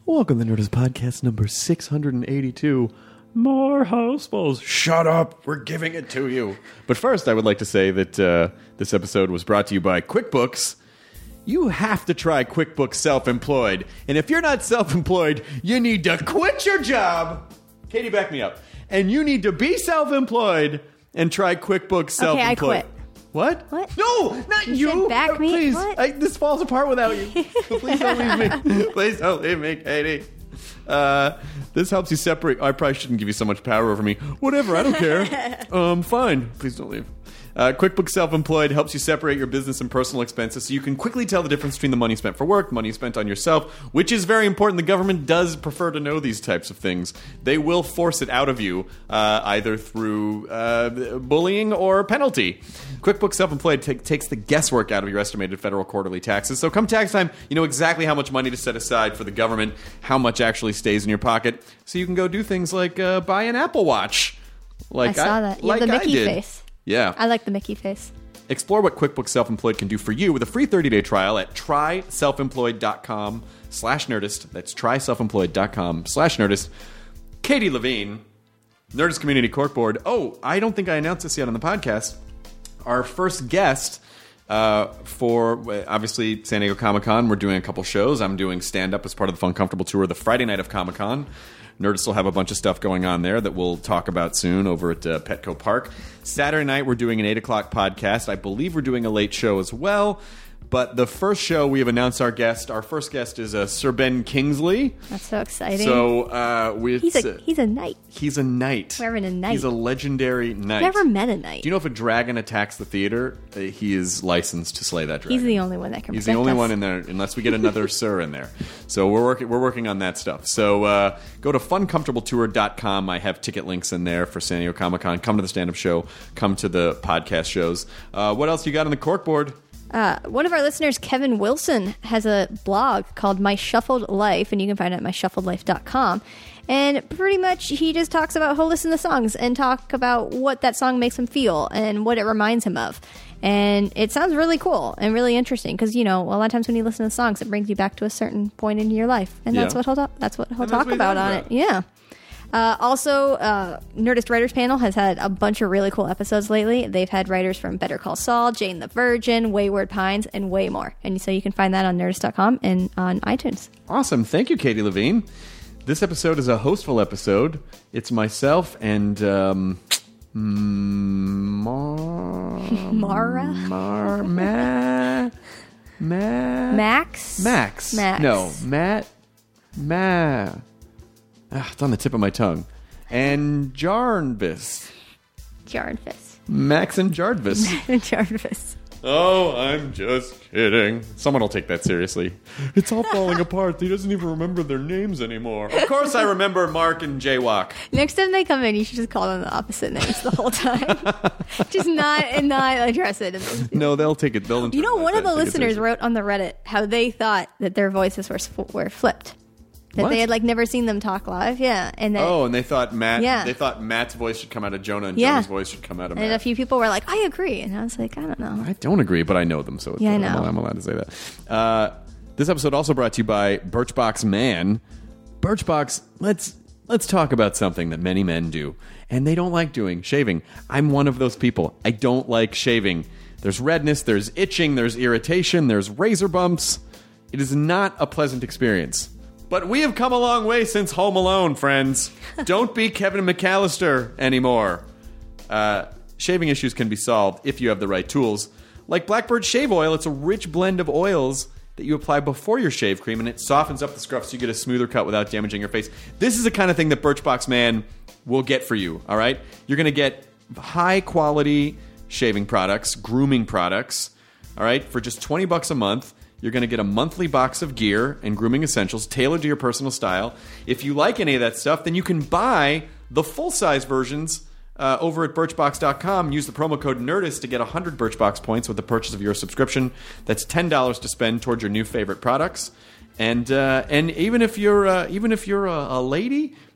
Welcome to Nerdist Podcast number 682. More housefuls. Shut up. We're giving it to you. But first, I would like to say that this episode was brought to you by QuickBooks. You have to try QuickBooks Self-Employed. And if you're not self-employed, you need to quit your job. Katie, back me up. And you need to be self-employed and try QuickBooks Self-Employed. Okay, I quit. What? What? No, not you. Said back me? Please, What? this falls apart without you. Please don't leave me. Please don't leave me, Katie. This helps you separate. I probably shouldn't give you so much power over me. Whatever, I don't care. Fine. Please don't leave. QuickBooks Self-Employed helps you separate your business and personal expenses so you can quickly tell the difference between the money spent for work, money spent on yourself, which is very important. The government does prefer to know these types of things. They will force it out of you, either through bullying or penalty. QuickBooks Self-Employed takes the guesswork out of your estimated federal quarterly taxes. So come tax time, you know exactly how much money to set aside for the government, how much actually stays in your pocket, so you can go do things like buy an Apple Watch. I saw that. You have the Mickey face. Yeah. I like the Mickey face. Explore what QuickBooks Self-Employed can do for you with a free 30-day trial at tryselfemployed.com/Nerdist. That's tryselfemployed.com/Nerdist. Katie Levine, Nerdist Community Corkboard. Oh, I don't think I announced this yet on the podcast. Our first guest for, obviously, San Diego Comic-Con. We're doing a couple shows. I'm doing stand-up as part of the Fun Comfortable Tour the Friday night of Comic-Con. Nerdist will have a bunch of stuff going on there that we'll talk about soon over at Petco Park. Saturday night, we're doing an 8 o'clock podcast. I believe we're doing a late show as well. But the first show, we have announced our guest. Our first guest is Sir Ben Kingsley. That's so exciting. So he's a knight. He's a knight. We're having a knight. He's a legendary knight. I've never met a knight. Do you know if a dragon attacks the theater, he is licensed to slay that dragon? He's the only one that can He's protect the only us. one in there, unless we get another Sir in there. So we're working on that stuff. So go to funcomfortabletour.com. I have ticket links in there for San Diego Comic-Con. Come to the stand-up show. Come to the podcast shows. What else you got on the corkboard? One of our listeners, Kevin Wilson, has a blog called My Shuffled Life, and you can find it at myshuffledlife.com. And pretty much he just talks about he'll listen to songs and talk about what that song makes him feel and what it reminds him of. And it sounds really cool and really interesting because, you know, a lot of times when you listen to songs, it brings you back to a certain point in your life. And that's what he'll talk about on it. Yeah. Also, Nerdist Writers Panel has had a bunch of really cool episodes lately. They've had writers from Better Call Saul, Jane the Virgin, Wayward Pines, and way more. And so you can find that on Nerdist.com and on iTunes. Awesome. Thank you, Katie Levine. This episode is a hostful episode. It's myself and Mara? Max? No, Matt. It's on the tip of my tongue. And Jarvis. Max and Jarvis. Jarvis. Oh, I'm just kidding. Someone will take that seriously. It's all falling apart. He doesn't even remember their names anymore. Of course I remember Mark and Jaywalk. Next time they come in, you should just call them the opposite names the whole time. Just not address it. No, they'll take it. They'll. You know, one of the listeners wrote on the Reddit how they thought that their voices were flipped. That they had never seen them talk live, yeah. And and they thought They thought Matt's voice should come out of Jonah, and Jonah's voice should come out of Matt. And a few people were like, "I agree," and I was like, "I don't know." I don't agree, but I know them, so I know. I'm allowed to say that. This episode also brought to you by Birchbox Man. Birchbox, let's talk about something that many men do, and they don't like doing: shaving. I'm one of those people. I don't like shaving. There's redness, there's itching, there's irritation, there's razor bumps. It is not a pleasant experience. But we have come a long way since Home Alone, friends. Don't be Kevin McAllister anymore. Shaving issues can be solved if you have the right tools. Like Blackbird Shave Oil, it's a rich blend of oils that you apply before your shave cream, and it softens up the scruff so you get a smoother cut without damaging your face. This is the kind of thing that Birchbox Man will get for you, all right? You're going to get high-quality shaving products, grooming products, all right, for just $20 a month. You're going to get a monthly box of gear and grooming essentials tailored to your personal style. If you like any of that stuff, then you can buy the full-size versions over at Birchbox.com. Use the promo code NERDIST to get 100 Birchbox points with the purchase of your subscription. That's $10 to spend towards your new favorite products. And even if you're a lady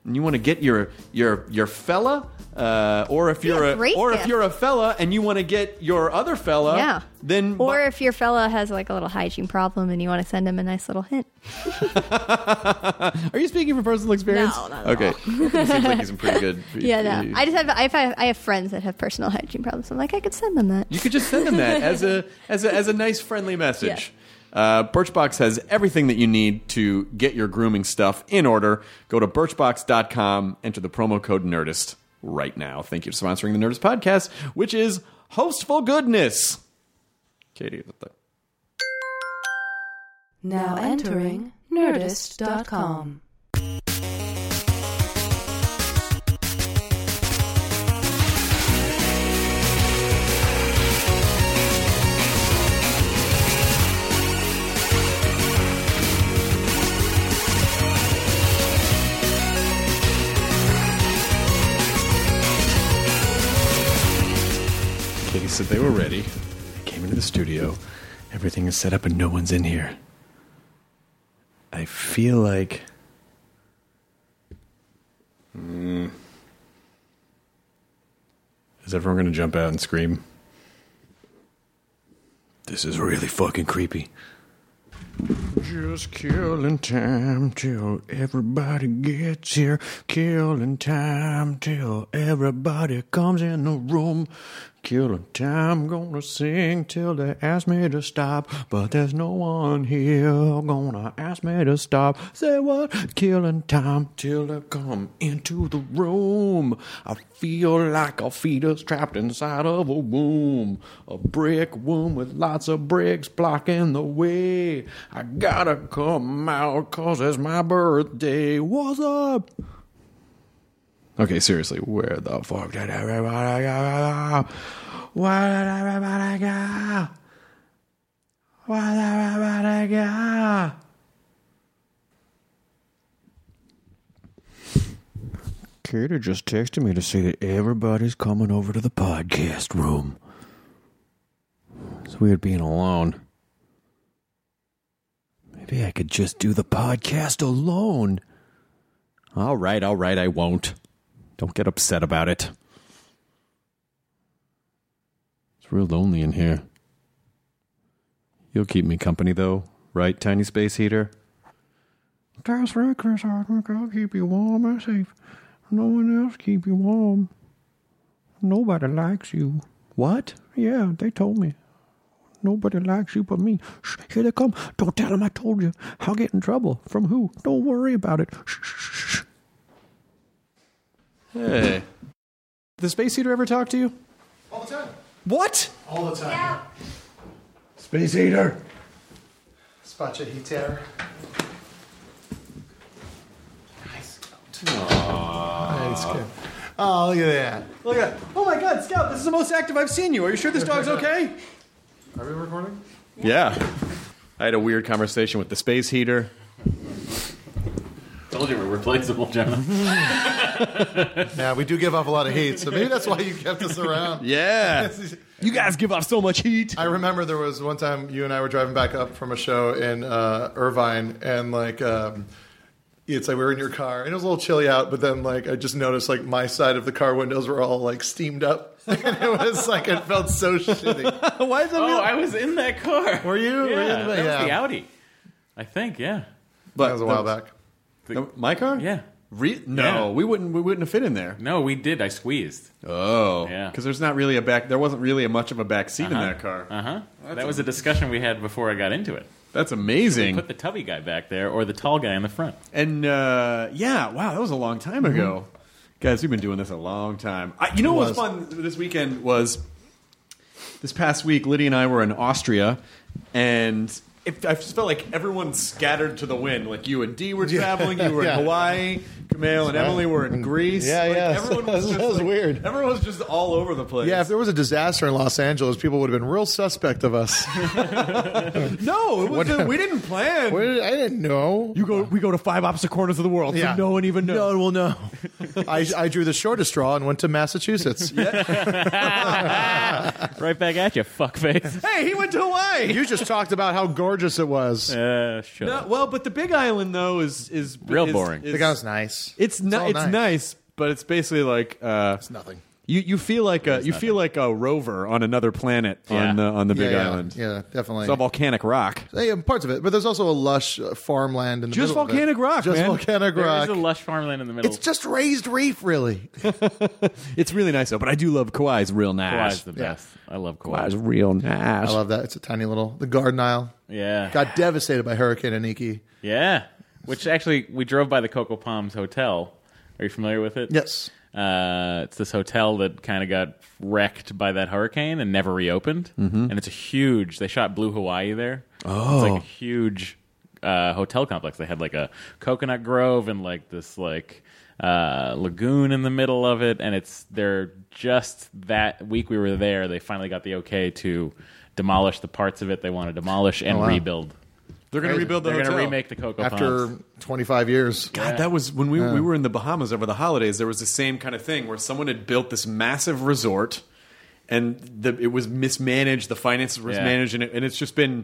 and you want to get your fella, or if you're if you're a fella and you want to get your other fella, then if your fella has like a little hygiene problem and you want to send him a nice little hint. Are you speaking from personal experience? No, not okay. It seems like he's pretty good. No. I have friends that have personal hygiene problems. I'm like, I could send them that. You could just send them that as a nice friendly message. Birchbox has everything that you need to get your grooming stuff in order. Go to birchbox.com, enter the promo code Nerdist right now. Thank you for sponsoring the Nerdist podcast, which is hostful goodness. Katie, now entering Nerdist.com. Katie said they were ready. Came into the studio. Everything is set up and no one's in here. I feel like... Is everyone going to jump out and scream? This is really fucking creepy. Just killing time till everybody gets here. Killing time till everybody comes in the room. Killing time, gonna sing till they ask me to stop. But there's no one here gonna ask me to stop. Say what? Killing time till they come into the room. I feel like a fetus trapped inside of a womb. A brick womb with lots of bricks blocking the way. I gotta come out 'cause it's my birthday. What's up? Okay, seriously, where the fuck did everybody go? Where did everybody go? Where did everybody go? Katie just texted me to say that everybody's coming over to the podcast room. It's weird being alone. Maybe I could just do the podcast alone. All right, I won't. Don't get upset about it. It's real lonely in here. You'll keep me company, though, right, Tiny Space Heater? That's right, Chris Hardwick. I'll keep you warm and safe. No one else keep you warm. Nobody likes you. What? Yeah, they told me. Nobody likes you but me. Shh, here they come. Don't tell them I told you. I'll get in trouble. From who? Don't worry about it. Shh, shh, shh. Hey. The Space Heater ever talk to you? All the time. What? All the time. Yeah. Space Heater. Spacha Heater. Nice. Nice. Good. Oh, look at that. Look at that. Oh my God, Scout, this is the most active I've seen you. Are you sure this dog's okay? Are we recording? Yeah. I had a weird conversation with the Space Heater. Told you we're replaceable, Jonah. Yeah, we do give off a lot of heat, so maybe that's why you kept us around. Yeah. You guys give off so much heat. I remember there was one time you and I were driving back up from a show in Irvine, and it's like we were in your car, and it was a little chilly out, but then I just noticed my side of the car windows were all steamed up, and it was it felt so shitty. Why is that? I was in that car. Were you? Yeah, Were you? that was the Audi. I think, yeah. That was a while back. My car? Yeah. No, Yeah. we wouldn't have fit in there. No, we did. I squeezed. Oh, Yeah. Because there's not really there wasn't really much of a back seat in that car. That was a discussion we had before I got into it. That's amazing. Put the tubby guy back there or the tall guy in the front. And wow, that was a long time ago. Guys, we've been doing this a long time. You know what was fun this weekend was this past week, Liddy and I were in Austria, and I just felt like everyone scattered to the wind. Like you and Dee were traveling, you were in Hawaii, Camille and Emily were in Greece. Yeah, Everyone was just, that was weird. Everyone was just all over the place. Yeah, if there was a disaster in Los Angeles, people would have been real suspect of us. No, it was we didn't plan. I didn't know. We go to 5 opposite corners of the world, so no one even knows. No one will know. I drew the shortest straw and went to Massachusetts. Right back at you, fuckface. Hey, he went to Hawaii. You just talked about how gorgeous gorgeous it was. Shut No, up. well, but the Big Island though is Real boring. The guy was nice. It's all nice, but it's basically like It's nothing. you feel like a rover on another planet on the Big Island. Yeah, definitely. It's all volcanic rock. Yeah, parts of it, but there's also a lush farmland in the Just middle of it. volcanic rock, Just man. volcanic There rock. is a lush farmland in the middle. It's just raised reef, really. It's really nice though, but I do love Kauai's real Kauai's nice. the best. I love Kauai's Kauai. real nice. I love that. It's a tiny little. The Garden Isle Yeah. got devastated by Hurricane Aniki. Yeah. Which actually, we drove by the Cocoa Palms Hotel. Are you familiar with it? Yes. It's this hotel that kind of got wrecked by that hurricane and never reopened. And it's a huge. They shot Blue Hawaii there. Oh, it's like a huge hotel complex. They had like a coconut grove and like this like lagoon in the middle of it. And they're just that week we were there. They finally got the okay to demolish the parts of it they want to demolish and wow. rebuild. They're going to rebuild the They're hotel. going to remake the Cocoa After Palms. 25 years. God, that was when we were in the Bahamas over the holidays. There was the same kind of thing where someone had built this massive resort, and it was mismanaged. The finances were mismanaged, and it's just been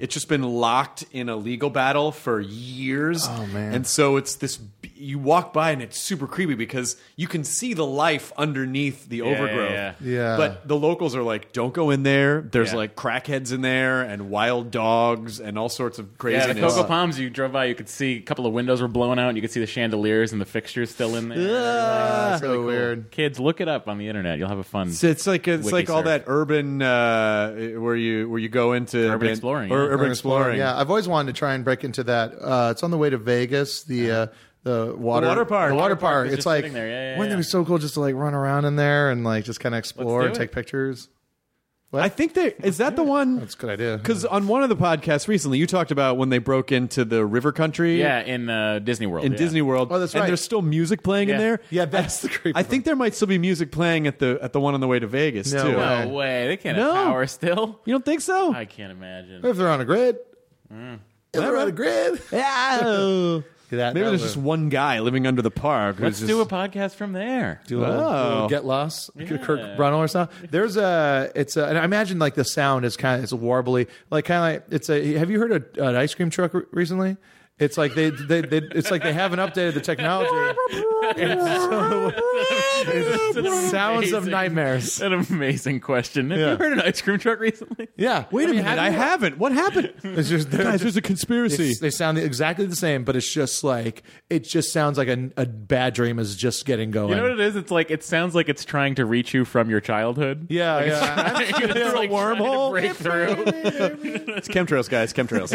locked in a legal battle for years. Oh, man. And so it's this. You walk by and it's super creepy because you can see the life underneath the overgrowth. Yeah. But the locals are like, "Don't go in there." There's Yeah. like crackheads in there and wild dogs and all sorts of Yeah, craziness. the Cocoa Palms, you drove by, you could see a couple of windows were blown out, and you could see the chandeliers and the fixtures still in there. That's so weird. Kids, look it up on the internet. You'll have a fun. So it's like all surf. that urban where you go into Urban exploring, or yeah. urban exploring. Yeah, I've always wanted to try and break into that. It's on the way to Vegas. The water park. The water Water park park. is It's just like sitting there. Yeah, wouldn't it be so cool just to like run around in there and like just kind of explore do and it. take pictures? I think is that the one? That's a good idea. Because on one of the podcasts recently, you talked about when they broke into the river country. Yeah, in Disney World. In yeah. Disney World. Oh, that's And right. there's still music playing in Yeah. there. Yeah, that's the creepy I think there might still be music playing at the one on the way to Vegas No too. way. No way. They can't No. have power still. You don't think so? I can't imagine. If they're on a grid. If they're on a grid. Yeah. Maybe there's just one guy living under the park. Let's who's do a just- podcast from there. Do a little Get Lost, Kirk Brunel style. There's and I imagine like the sound is it's warbly, like kind of like have you heard an ice cream truck recently? It's like it's like they haven't updated the technology. It sounds of nightmares. An amazing question. Have you heard an ice cream truck recently? Yeah. Wait a minute, I haven't. What happened? It's just Guys, there's a conspiracy. They sound exactly the same, but it's just like it just sounds like a bad dream is just getting going. You know what it is? It's like it sounds like it's trying to reach you from your childhood. Yeah, yeah, It's a like wormhole. trying to break through. It's chemtrails, guys. Chemtrails.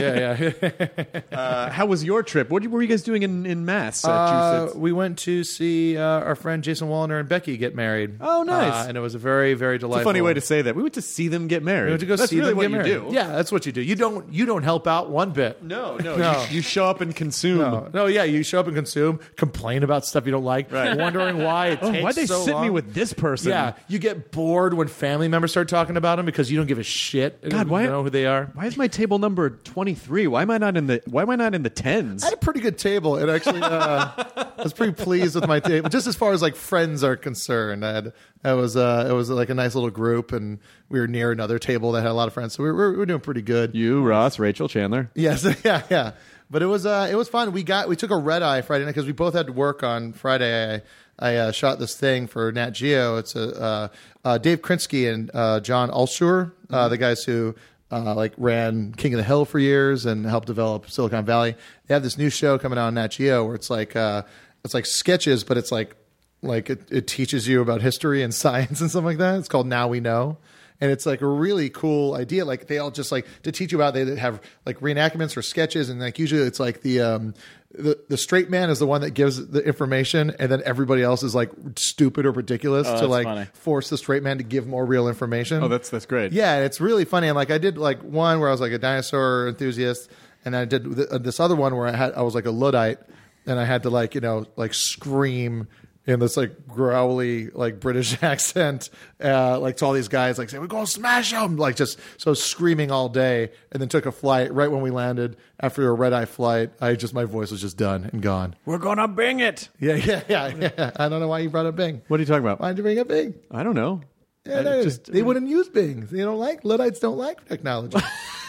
yeah. How was your trip? What were you guys doing in Massachusetts? We went to see our friend Jason Wallner and Becky get married. Oh, nice. And it was a very, very delightful. It's a funny way to say that. We went to see them get married. We went to go That's see really them what get you married. do. Yeah, that's what you do. You don't help out one bit. No. No. You show up and consume. No, yeah, you show up and consume, complain about stuff you don't like, Right. wondering why it takes Why'd they so sit long. me with this person? Yeah, you get bored when family members start talking about them because you don't give a shit. God, why- you know who they are? Why is my table number 23? Why am I not in the tens? I had a pretty good table, and actually, I was pretty pleased with my table. Just as far as like friends are concerned, it was like a nice little group, and we were near another table that had a lot of friends, so we were doing pretty good. You, Ross, Rachel, Chandler. Yes, yeah. But it was fun. We took a red eye Friday night because we both had to work on Friday. I shot this thing for Nat Geo. It's Dave Krinsky and John Alschuer, the guys who ran King of the Hill for years and helped develop Silicon Valley. They have this new show coming out on Nat Geo where it's like sketches, but it's like it teaches you about history and science and stuff like that. It's called Now We Know. And it's like a really cool idea. Like they all just like to teach you about, they have like reenactments or sketches. And like usually it's like the straight man is the one that gives the information. And then everybody else is like stupid or ridiculous to that's like funny. force the straight man to give more real information. Oh, that's great. Yeah, and it's really funny. And like I did like one where I was like a dinosaur enthusiast, and I did this other one where I was like a Luddite, and I had to like scream in this like growly like British accent, like to all these guys, like saying we're gonna smash them, like just so screaming all day, and then took a flight right when we landed after a red eye flight. My voice was just done and gone. We're gonna Bing it. Yeah. I don't know why you brought up Bing. What are you talking about? Why'd you bring up Bing? I don't know. Yeah, they wouldn't use Bing. They don't like Luddites. Don't like technology.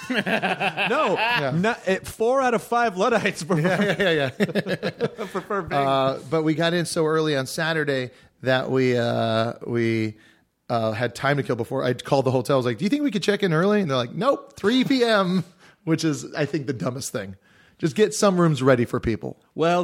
No, not, 4 out of 5 Luddites prefer, prefer big. But we got in so early on Saturday that we had time to kill before. I called the hotel. I was like, do you think we could check in early? And they're like, nope, 3 p.m., which is, I think, the dumbest thing. Just get some rooms ready for people. Well,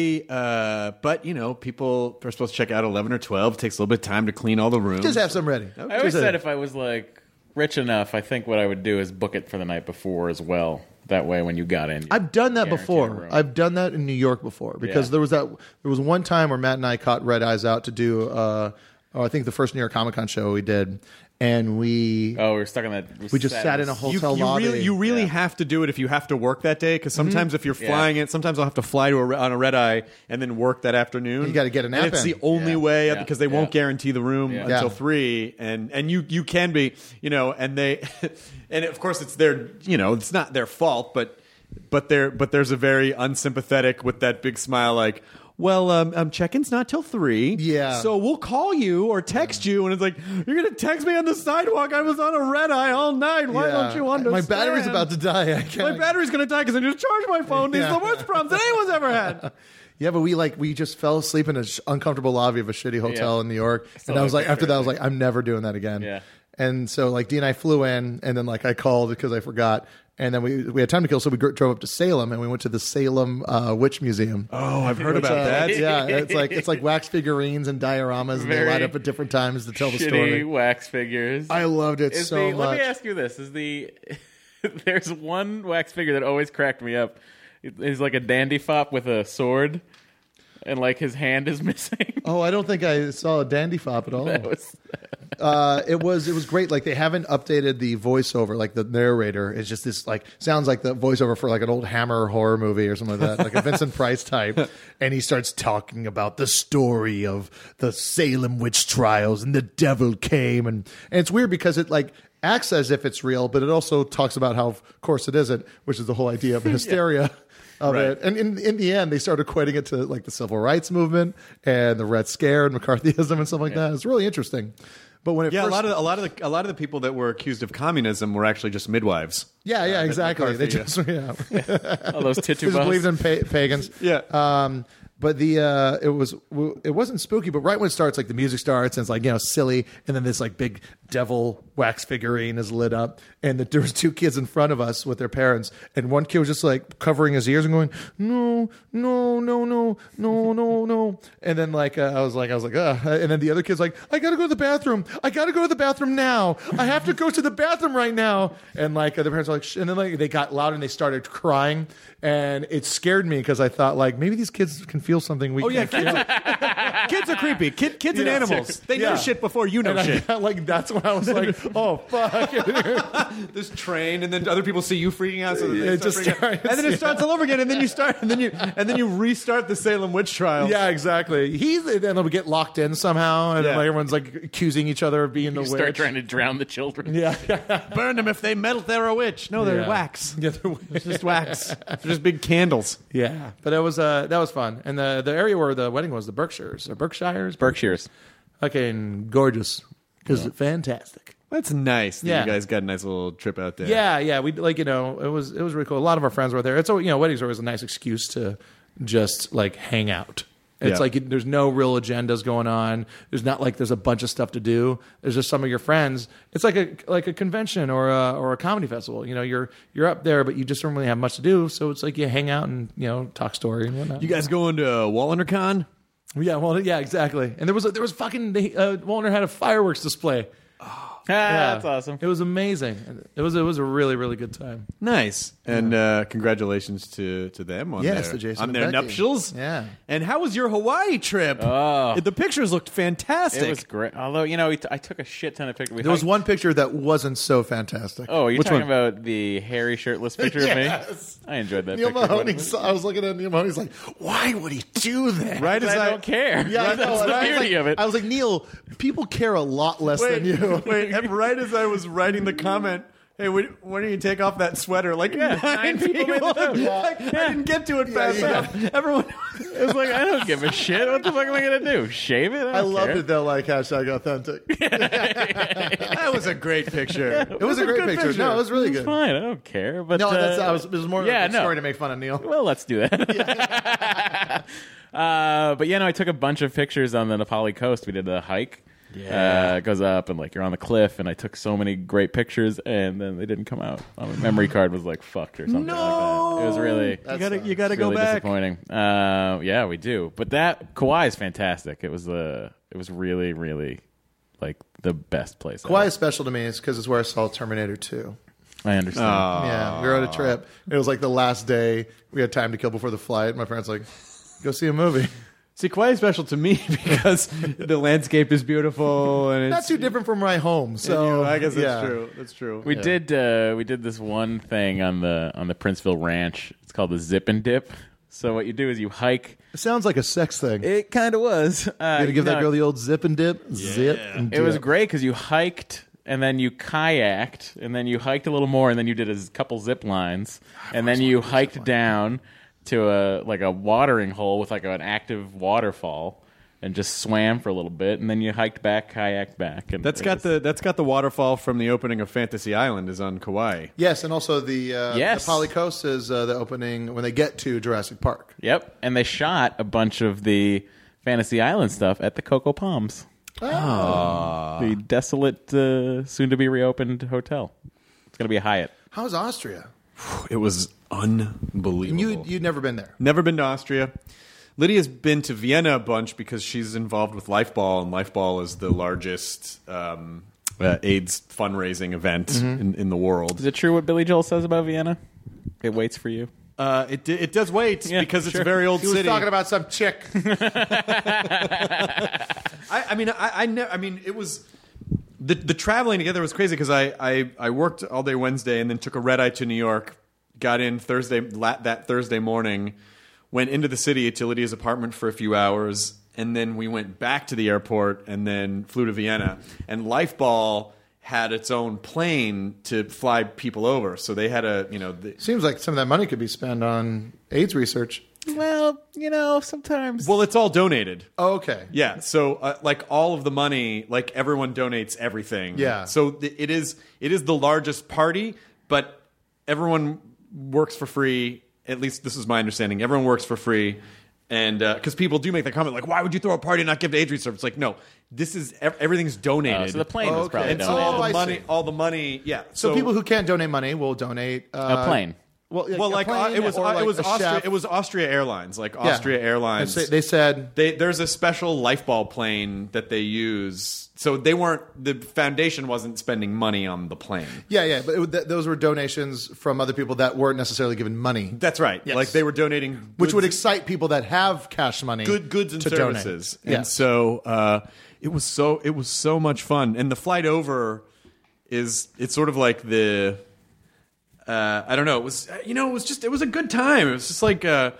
but people are supposed to check out 11 or 12. It takes a little bit of time to clean all the rooms. Just have some ready. I always said if I was like rich enough, I think what I would do is book it for the night before as well. That way, when you got in, I've done that guaranteed a before. room. I've done that in New York before because there was one time where Matt and I caught red eyes out to do I think the first New York Comic Con show we did, and we were stuck in that. we just sat in a hotel lobby. You really have to do it if you have to work that day, because sometimes if you're flying it, sometimes I'll have to fly on a red eye and then work that afternoon. You gotta get a nap and it's in. the only way because they won't Yeah. guarantee the room until 3, and you can be and they and of course it's their it's not their fault, but there's a very unsympathetic with that big smile like, well, check-in's not till 3. Yeah. So we'll call you or text you, and it's like, you're gonna text me on the sidewalk. I was on a red eye all night. Why don't you understand? My battery's about to die. I can't. My battery's gonna die because I just charged my phone. These are the worst problems that anyone's ever had. Yeah, but we just fell asleep in an uncomfortable lobby of a shitty hotel in New York, and I was like, after that, I was like, I'm never doing that again. Yeah. And so Dee and I flew in, and then I called because I forgot. And then we had time to kill, so we drove up to Salem, and we went to the Salem Witch Museum. Oh, I've heard about that. Yeah, it's like wax figures and dioramas, and they light up at different times to tell the Shitty story. wax figures. I loved it so much. Let me ask you this: there's one wax figure that always cracked me up. He's like a dandy fop with a sword, and his hand is missing. Oh, I don't think I saw a dandy fop at all. It was great. They haven't updated the voiceover, the narrator is just this sounds like the voiceover for an old Hammer horror movie or something like that, like a Vincent Price type. And he starts talking about the story of the Salem witch trials and the devil came, and it's weird because it acts as if it's real, but it also talks about how of course it isn't, which is the whole idea of the hysteria. Of Right. it, and in the end, they started equating it to the civil rights movement and the Red Scare and McCarthyism and stuff like that. It's really interesting. But when it Yeah, first, a lot of the people that were accused of communism were actually just midwives. yeah, exactly. They McCarthy, just All those they titubas. just believed in pagans. Yeah. But it wasn't spooky. But right when it starts, the music starts and it's silly, and then this big devil wax figurine is lit up, and there was 2 kids in front of us with their parents, and one kid was just covering his ears and going, no, and then I was like, ugh. And then the other kid's like, I gotta go to the bathroom. I gotta go to the bathroom now. I have to go to the bathroom right now. And the parents are like, and then they got loud and they started crying, and it scared me because I thought maybe these kids can feel something we can't feel. Kids are creepy. Kids and animals. They know shit before you know And shit. that's when I was like, oh fuck. This train, and then other people see you freaking out, so they It start just freaking out. starts, And then it starts all over again, and then you restart the Salem witch trials. Yeah, exactly. Then they'll get locked in somehow, and Yeah. everyone's accusing each other of being the You witch. start trying to drown the children. Yeah, Burn them if they melt. They're a witch. No, they're Yeah. wax. yeah, they're It's just wax. They're just big candles. yeah. But that was fun, and the area where the wedding was, the Berkshires. Berkshires. Fucking gorgeous. Because fantastic. That's nice. That Yeah. you guys got a nice little trip out there. Yeah. We it was really cool. A lot of our friends were there. It's weddings are always a nice excuse to just hang out. It's Yeah. there's no real agendas going on. There's not there's a bunch of stuff to do. There's just some of your friends. It's like a convention or a comedy festival. You're up there, but you just don't really have much to do. So it's you hang out and talk story and whatnot. You guys going to WallenderCon? Yeah, well, yeah, exactly. And there was fucking Wallner had a fireworks display. That's awesome. It was amazing. It was a really, really good time. Nice. And congratulations to them on Yes, their, to Jason on and their Becky. nuptials. Yeah. And how was your Hawaii trip? Oh. The pictures looked fantastic. It was great. Although, I took a shit ton of pictures. There was one picture that wasn't so fantastic. Oh, you're Which talking one? about the hairy shirtless picture of me? Yes. I enjoyed that Neil picture. Mahoney. I was looking at Neil Mahoney. He's like, "Why would he do that?" Right as I don't care. Yeah, I know. That's And the I was beauty like- of it. I was like, Neil, people care a lot less than you. Wait, and right as I was writing the comment, Hey, when do you take off that sweater? Like, nine people made the joke. Like, I didn't get to it fast enough. Everyone. It was like, I don't give a shit. What the fuck am I going to do? Shave it? I loved it though, like #authentic. That was a great picture. It was a great picture. No, it was really It's good. fine. I don't care. But No, it was more yeah, of a story to make fun of Neil. Well, let's do that. But yeah, no, I took a bunch of pictures on the Nepali coast. We did a hike. Yeah. It goes up and like you're on the cliff, and I took so many great pictures, and then they didn't come out. My memory card was like fucked or something like that. It was really You gotta go really back. disappointing. Yeah, we do. But that Kauai is fantastic. It was really, really like the best place. Kauai ever. is special to me is because it's where I saw Terminator 2. I understand. Yeah, we were on a trip. It was like the last day. We had time to kill before the flight. My parents were like, go see a movie. See, Kauai is special to me because the landscape is beautiful and it's Not too different from my home. So I guess that's yeah. true. That's true. We did this one thing on the Princeville Ranch. It's called the Zip and Dip. So what you do is you hike. It sounds like a sex thing. It kind of was. You gotta give that girl the old zip and dip. Zip and dip. It was great because you hiked and then you kayaked and then you hiked a little more and then you did a couple zip lines and then you hiked down to a watering hole with like an active waterfall and just swam for a little bit and then you hiked back, kayaked back. And That's got the waterfall from the opening of Fantasy Island is on Kauai. Yes, and also the Yes. Nepali Coast is the opening when they get to Jurassic Park. Yep, and they shot a bunch of the Fantasy Island stuff at the Cocoa Palms. The desolate, soon-to-be reopened hotel. It's going to be a Hyatt. How's Austria? It was unbelievable. And you'd never been there. Never been to Austria. Lydia's been to Vienna a bunch because she's involved with Lifeball, and Lifeball is the largest AIDS fundraising event in the world. Is it true what Billy Joel says about Vienna? It waits for you. It does wait because it's a very old He was city. talking about some chick. I mean, it was the traveling together was crazy because I worked all day Wednesday and then took a red eye to New York. Got in that Thursday morning, went into the city to Lydia's apartment for a few hours, and then we went back to the airport and then flew to Vienna. And Lifeball had its own plane to fly people over, so they had Seems like some of that money could be spent on AIDS research. Well, sometimes. well, it's all donated. Oh, okay. Yeah, so like all of the money, like everyone donates everything. Yeah. So it is the largest party, but everyone works for free. At least this is my understanding. Everyone works for free, and because people do make the comment like, "Why would you throw a party and not give to AIDS research?" It's like, no, this is everything's donated. So the plane was Okay. probably and so donated. all the money, yeah. So people who can't donate money will donate A plane. Well, like a plane it was or like a Austria. chef. It was Austria Airlines, like Yeah. Austria Airlines. They said There's a special Lifeball plane that they use. So the foundation wasn't spending money on the plane. yeah, but those were donations from other people that weren't necessarily given money. That's right. Yes. Like they were donating Which goods- would excite people that have cash money, goods and to services. donate. And so it was so much fun. And the flight over it's sort of like the I don't know. It was it was a good time. It was just like a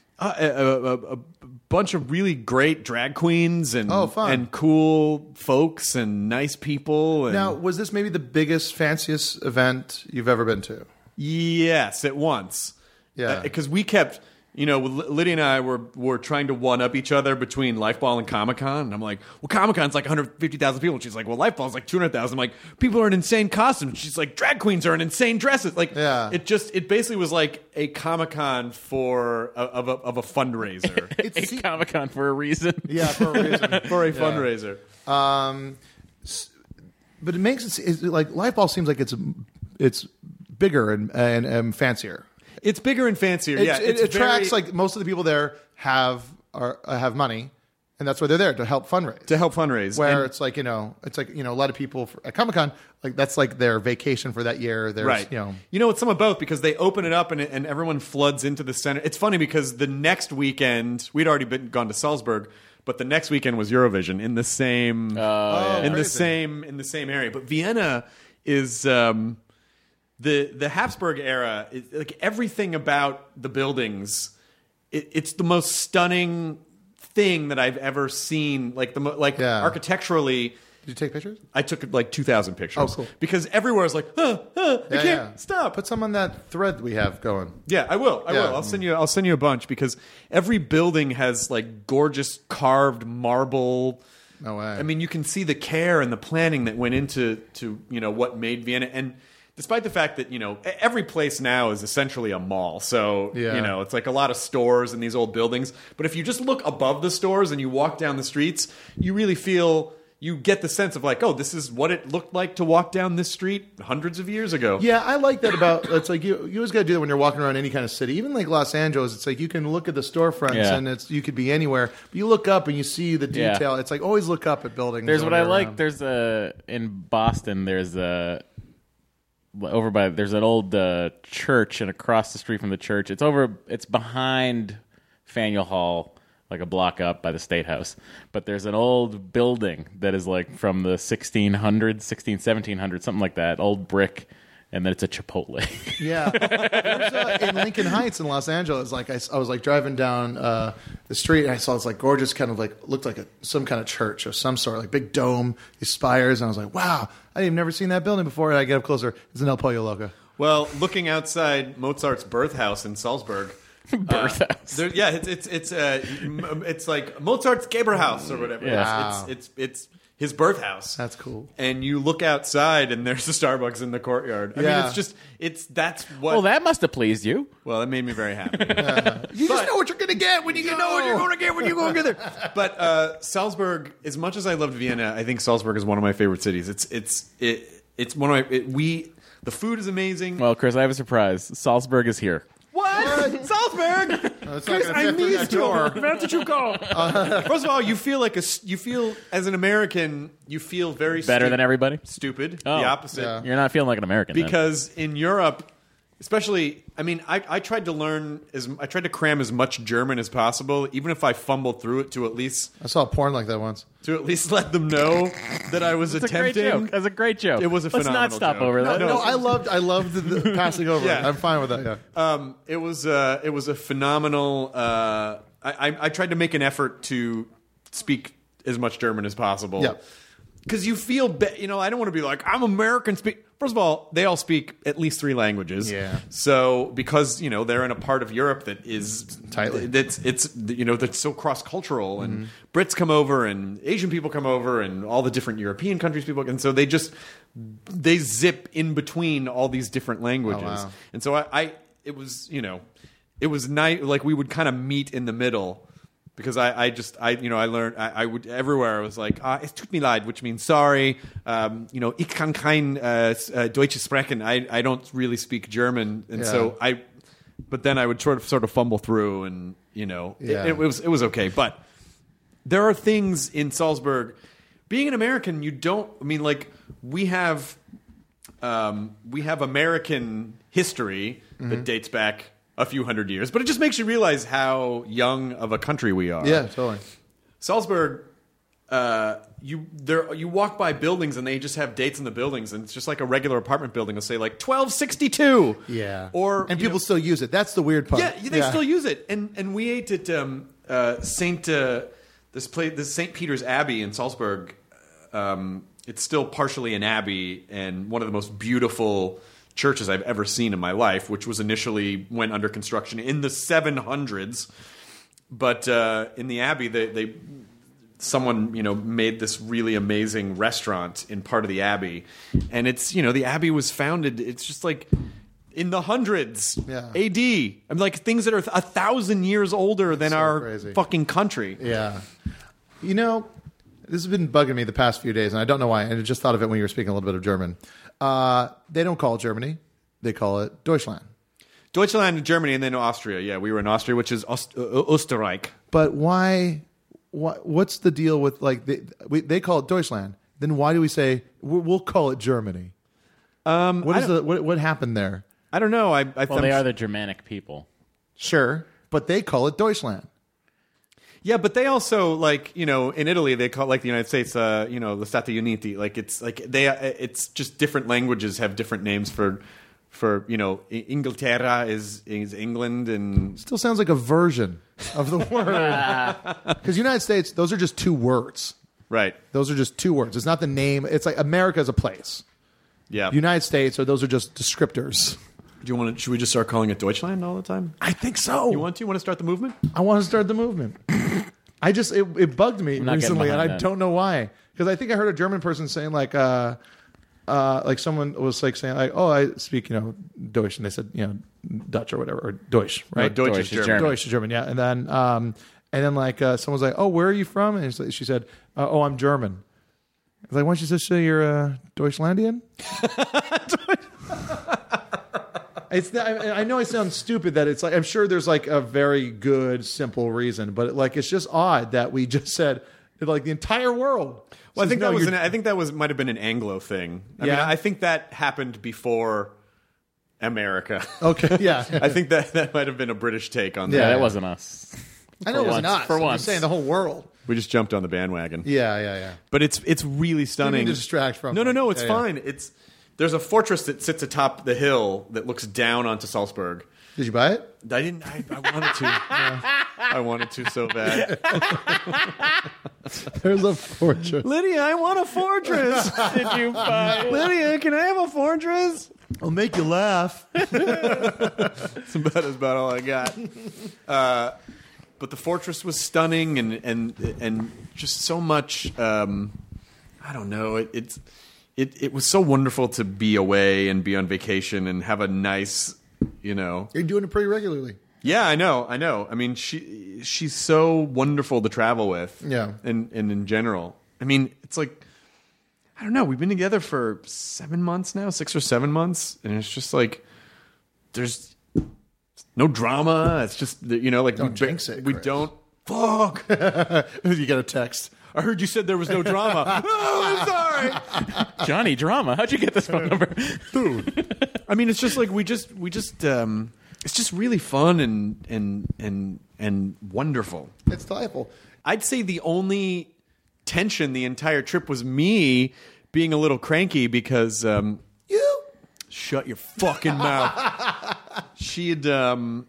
bunch of really great drag queens and fun. and cool folks and nice people. And Now, was this maybe the biggest, fanciest event you've ever been to? yes, at once. Yeah. Because we kept, Lydia and I were trying to one up each other between Lifeball and Comic Con. And I'm like, well, Comic Con's like 150,000 people. And she's like, well, Lifeball's like 200,000. I'm like, people are in insane costumes. She's like, drag queens are in insane dresses. Like, Yeah. it basically was like a Comic Con of a fundraiser. A Comic Con for a reason. Yeah, for a reason. For a fundraiser. But it makes it like Lifeball seems like it's bigger and fancier. It's bigger and fancier. Yeah, It it's attracts very- like most of the people there have money, and that's why they're there to help fundraise. to help fundraise. Where And- it's like a lot of people at Comic Con, like that's like their vacation for that year. There's right. It's some of both because they open it up and everyone floods into the center. It's funny because the next weekend we'd already gone to Salzburg, but the next weekend was Eurovision in the same in the crazy. same area. But Vienna is the Habsburg era. Like everything about the buildings, it's the most stunning thing that I've ever seen. Like architecturally, Did you take pictures? I took like 2,000 pictures. Oh, cool. Because everywhere is like, I can't stop. Put some on that thread we have going. Yeah, I will. I Yeah. will. I'll send you a bunch because every building has like gorgeous carved marble. No way. I mean, you can see the care and the planning that went into what made Vienna. And despite the fact that every place now is essentially a mall, so Yeah. it's like a lot of stores in these old buildings. But if you just look above the stores and you walk down the streets, you really feel. You get the sense of like, oh, this is what it looked like to walk down this street hundreds of years ago. Yeah, I like that about. It's like you always got to do that when you're walking around any kind of city, even like Los Angeles. It's like you can look at the storefronts and you could be anywhere. But you look up and you see the detail. Yeah. It's like always look up at buildings. There's when what I you're like. around. In Boston. There's an old church, and across the street from the church, it's behind Faneuil Hall, like a block up by the State House. But there's an old building that is like from the 1700s, something like that, old brick, and then it's a Chipotle. Yeah, there's, in Lincoln Heights in Los Angeles, like I was like driving down the street and I saw this like gorgeous kind of like looked like some kind of church of some sort, like big dome, these spires, and I was like, wow, I've never seen that building before. And I get up closer, it's an El Pollo Loco. Well, looking outside Mozart's birth house in Salzburg. Birth house. It's like Mozart's Geberhaus or whatever. Yeah. It's his birth house. That's cool. And you look outside and there's a Starbucks in the courtyard. I mean, Yeah. that's what. Well, that must have pleased you. Well, it made me very happy. You just know what you're gonna get when you You know what you're going to get when you go get there. But Salzburg, as much as I loved Vienna, I think Salzburg is one of my favorite cities. It's one of my. The food is amazing. Well, Chris, I have a surprise. Salzburg is here. What? Salzburg? It's not gonna fit through that door. Where did you go? First of all, you feel as an American, you feel very Better than everybody? Stupid. Oh. The opposite. Yeah. You're not feeling like an American then. Because in Europe, especially, I mean, I tried to cram as much German as possible, even if I fumbled through it to at least I saw porn like that once. let them know that I was It's a great attempting. joke. That's a great joke. It was a Let's not phenomenal stop joke. over that. No, I loved the passing over. Yeah. I'm fine with that. Yeah. It was a phenomenal. I tried to make an effort to speak as much German as possible. Yeah. Because you feel, I don't want to be like, I'm American. First of all, they all speak at least 3 languages. Yeah. So because they're in a part of Europe that is Tightly. that's so cross cultural, and Brits come over, and Asian people come over, and all the different European countries people, and so they zip in between all these different languages, wow. and so it was nice. Like we would kind of meet in the middle. Because I learned I would everywhere I was like es tut mir leid, which means sorry. Ich kann kein Deutsch sprechen. I don't really speak German, and so but then I would sort of fumble through, and it was okay. But there are things in Salzburg. Being an American, we have American history that dates back a few hundred years, but it just makes you realize how young of a country we are. Yeah, totally. Salzburg, you walk by buildings and they just have dates in the buildings, and it's just like a regular apartment building will say like 1262. Yeah. And people still use it. That's the weird part. Yeah, they still use it. And we ate at St. Peter's Abbey in Salzburg. It's still partially an abbey and one of the most beautiful churches I've ever seen in my life, which was initially went under construction in the 700s. But in the abbey, someone made this really amazing restaurant in part of the abbey, and it's the abbey was founded. It's just like in the hundreds AD. I'm like things that are 1,000 years older than our crazy. fucking country. Yeah. This has been bugging me the past few days, and I don't know why. And I just thought of it when you were speaking a little bit of German. They don't call it Germany. They call it Deutschland. Deutschland and Germany, and then Austria. Yeah, we were in Austria, which is Österreich. But why? What's the deal with they call it Deutschland? Then why do we say we'll call it Germany? What happened there? I don't know. Well, they are the Germanic people. Sure, but they call it Deutschland. Yeah, but they also in Italy they call it like the United States, the Stati Uniti. It's just different languages have different names for Inglaterra is England, and Still sounds like a version of the word. Because United States, those are just 2 words. Right. Those are just 2 words. It's not the name. It's like America is a place. Yeah. United States, or those are just descriptors. Do you want to? Should we just start calling it Deutschland all the time? I think so. You want to? You want to start the movement? I want to start the movement. It bugged me not getting recently, and I behind that. don't know why. Because I think I heard a German person saying like someone was like saying like, oh, I speak Deutsch, and they said Dutch or whatever, or Deutsch, right? No, Deutsch Deutsch is is German. German. Deutsch is German, yeah. And then like someone was like, oh, where are you from? And she said, oh, I'm German. I was like, why don't you just say you're a Deutschlandian? I know I sound stupid that it's like, I'm sure there's like a very good, simple reason, but like it's just odd that we just said like the entire world. Well, I think says, I think that was might have been an Anglo thing. I mean, Yeah. I think that happened before America. Okay, yeah. I think that might have been a British take on Yeah, that. that wasn't us. I know it was once, not. for I'm once. saying the whole world. We just jumped on the bandwagon. Yeah. But it's really stunning. to distract from No, it. it's Yeah, fine. There's a fortress that sits atop the hill that looks down onto Salzburg. Did you buy it? I didn't. I wanted to. I wanted to so bad. There's a fortress. Lydia, I want a fortress. Did you buy? Lydia, can I have a fortress? I'll make you laugh. That's about all I got. But the fortress was stunning and just so much. I don't know. It was so wonderful to be away and be on vacation and have a nice, You're doing it pretty regularly. Yeah, I know. I mean, she's so wonderful to travel with. Yeah. And in general, I mean, it's like, I don't know. We've been together for 7 months now, 6 or 7 months, and it's just like there's no drama. It's just like Don't jinx it, we Chris. don't. Fuck. You get a text. I heard you said there was no drama. Oh, I'm sorry. Johnny Drama. How'd you get this phone number? I mean, it's just like we just it's just really fun and wonderful. It's delightful. I'd say the only tension the entire trip was me being a little cranky because You? shut your fucking mouth. She had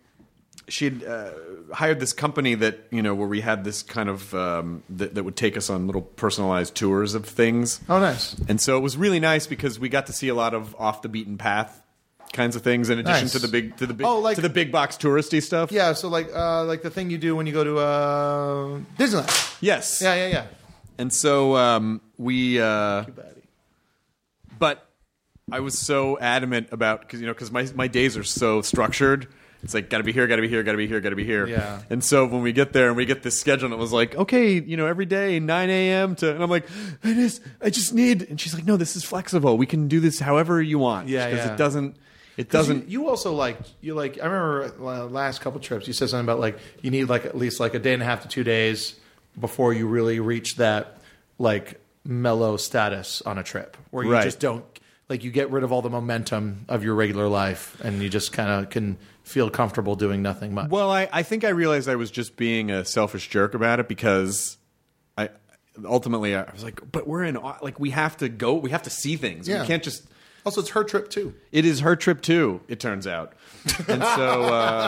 hired this company that where we had this kind of that would take us on little personalized tours of things. Oh, nice. And so it was really nice because we got to see a lot of off the beaten path kinds of things in addition Nice. to the big to the big box touristy stuff. Yeah, so like the thing you do when you go to Disneyland. Yes. Yeah. And so we but I was so adamant about because my days are so structured. It's like gotta be here. Yeah. And so when we get there and we get this schedule, and it was like, okay, every day 9 a.m. to, and I'm like, I just need. And she's like, no, this is flexible. We can do this however you want. Yeah, because yeah. it doesn't. You also I remember last couple trips you said something about like you need like at least like a day and a half to 2 days before you really reach that like mellow status on a trip where you Right. just don't like you get rid of all the momentum of your regular life and you just kind of can feel comfortable doing nothing much. Well, I think I realized I was just being a selfish jerk about it because I ultimately I was like, but we're in we have to go, we have to see things. Yeah. We can't just. Also, it's her trip too. It is her trip too, it turns out. And so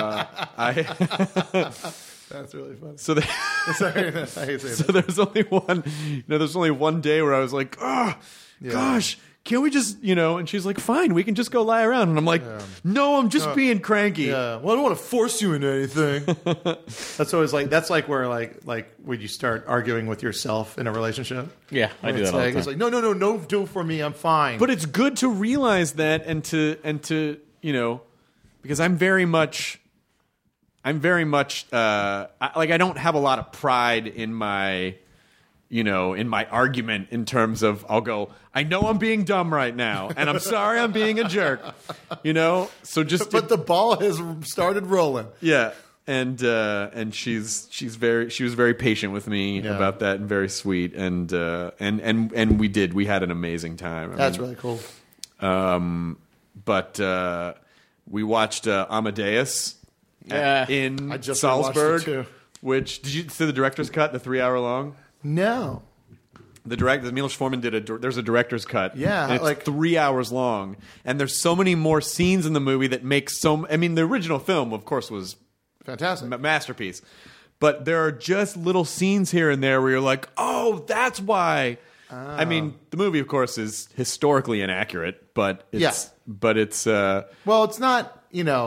That's really funny. so there, Sorry, I hate saying so that. there's only one day where I was like, gosh, can't we just, and she's like, fine, we can just go lie around. And I'm like, no, I'm just being cranky. Yeah. Well, I don't want to force you into anything. That's always that's like where like when you start arguing with yourself in a relationship. Yeah, I do It's that all the like, time. it's like, no, do it for me. I'm fine. But it's good to realize that and to because I'm very much I don't have a lot of pride in my in my argument in terms of I'll go, I know I'm being dumb right now and I'm sorry I'm being a jerk. So just but the ball has started rolling. yeah. And she was very patient with me Yeah. about that and very sweet and we had an amazing time. That's really cool. But we watched Amadeus in I just watched it Salzburg. too. Which did you see the director's cut? The 3 hour long. No. The Milos Forman there's a director's cut. Yeah, and it's like- 3 hours long, and there's so many more scenes in the movie that make the original film, of course, was Fantastic. masterpiece. but there are just little scenes here and there where you're like, oh, that's why. I mean, the movie, of course, is historically inaccurate, but it's Well, it's not,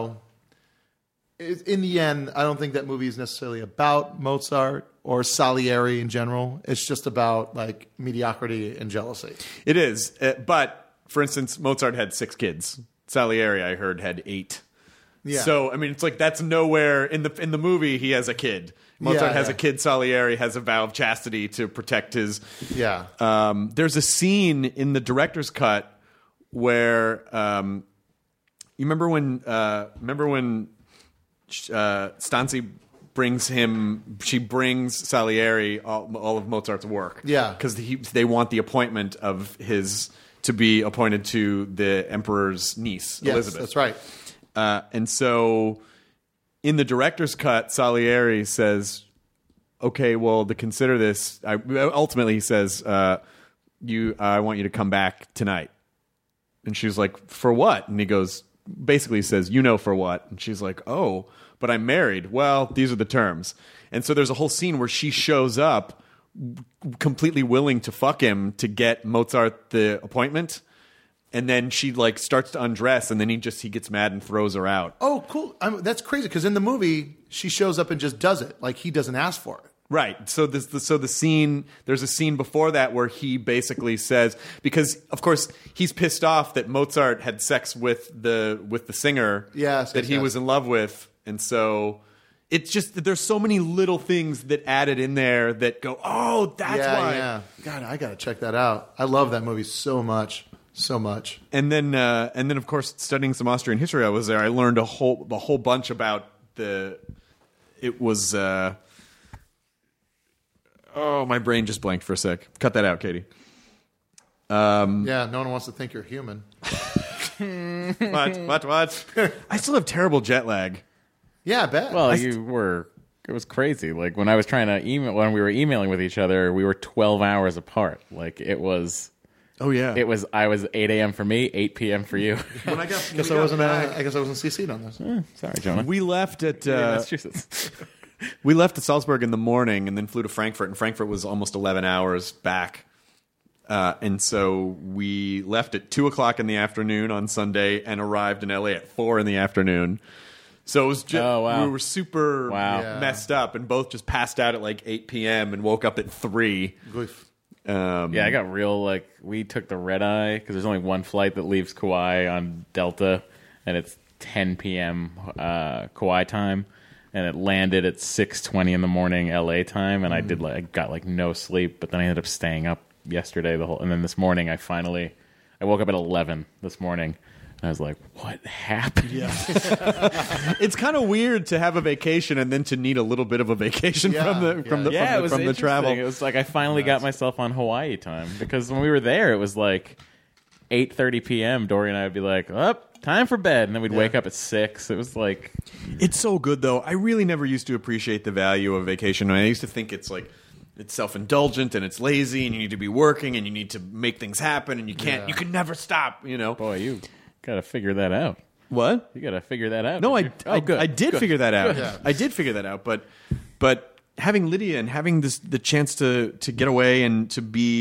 in the end, I don't think that movie is necessarily about Mozart or Salieri in general. It's just about like mediocrity and jealousy. It is. But for instance, Mozart had 6 kids. Salieri, I heard, had 8. Yeah. So I mean, it's like that's nowhere in the movie. He has a kid. Mozart has a kid. Salieri has a vow of chastity to protect his. Yeah. There's a scene in the director's cut where you remember when Stanzi brings Salieri all of Mozart's work. Yeah. Because they want the appointment of his to be appointed to the emperor's niece, Yes, Elizabeth. that's right. And so in the director's cut, Salieri says, okay, well, to consider this, ultimately he says, I want you to come back tonight. And she's like, for what? And he basically says, for what? And she's like, oh, but I'm married. Well, these are the terms. And so there's a whole scene where she shows up completely willing to fuck him to get Mozart the appointment. And then she starts to undress, and then he gets mad and throws her out. Oh, cool. That's crazy because in the movie, she shows up and just does it. Like he doesn't ask for it. Right. So the scene, there's a scene before that where he basically says, because of course he's pissed off that Mozart had sex with the singer that he was in love with. And so it's just, there's so many little things that added in there that go, oh, that's why. Yeah. God, I got to check that out. I love that movie so much. So much. And then of course, studying some Austrian history, I was there. I learned a whole bunch about my brain just blanked for a sec. Cut that out, Katie. Yeah, no one wants to think you're human. What? I still have terrible jet lag. Yeah, I bet. Well, it was crazy. Like when I was trying to when we were emailing with each other, we were 12 hours apart. Like it was. Oh yeah. I was 8 a.m. for me, 8 p.m. for you. I guess I wasn't CC'd on this. Sorry, Jonah. We left at Massachusetts. we left at Salzburg in the morning and then flew to Frankfurt. And Frankfurt was almost 11 hours back. And so we left at 2:00 in the afternoon on Sunday and arrived in LA at 4 in the afternoon. So it was just, we were super messed up and both just passed out at 8 p.m. and woke up at 3. Yeah, I got real, we took the red eye because there's only one flight that leaves Kauai on Delta, and it's 10 p.m. Kauai time, and it landed at 6:20 in the morning LA time, and I got no sleep, but then I ended up staying up yesterday and then this morning I woke up at 11 this morning. And I was like, what happened? Yeah. It's kind of weird to have a vacation and then to need a little bit of a vacation from the travel. It was like I finally got myself on Hawaii time because when we were there, it was 8:30 p.m. Dory and I would be like, time for bed. And then we'd wake up at 6. It was like... It's so good, though. I really never used to appreciate the value of vacation. I used to think it's it's self-indulgent and it's lazy and you need to be working and you need to make things happen and you can never stop, Boy, you... got to figure that out. What? You got to figure that out. No, I good. did figure that out. Yeah. I did figure that out. But having Lydia and having the chance to get away and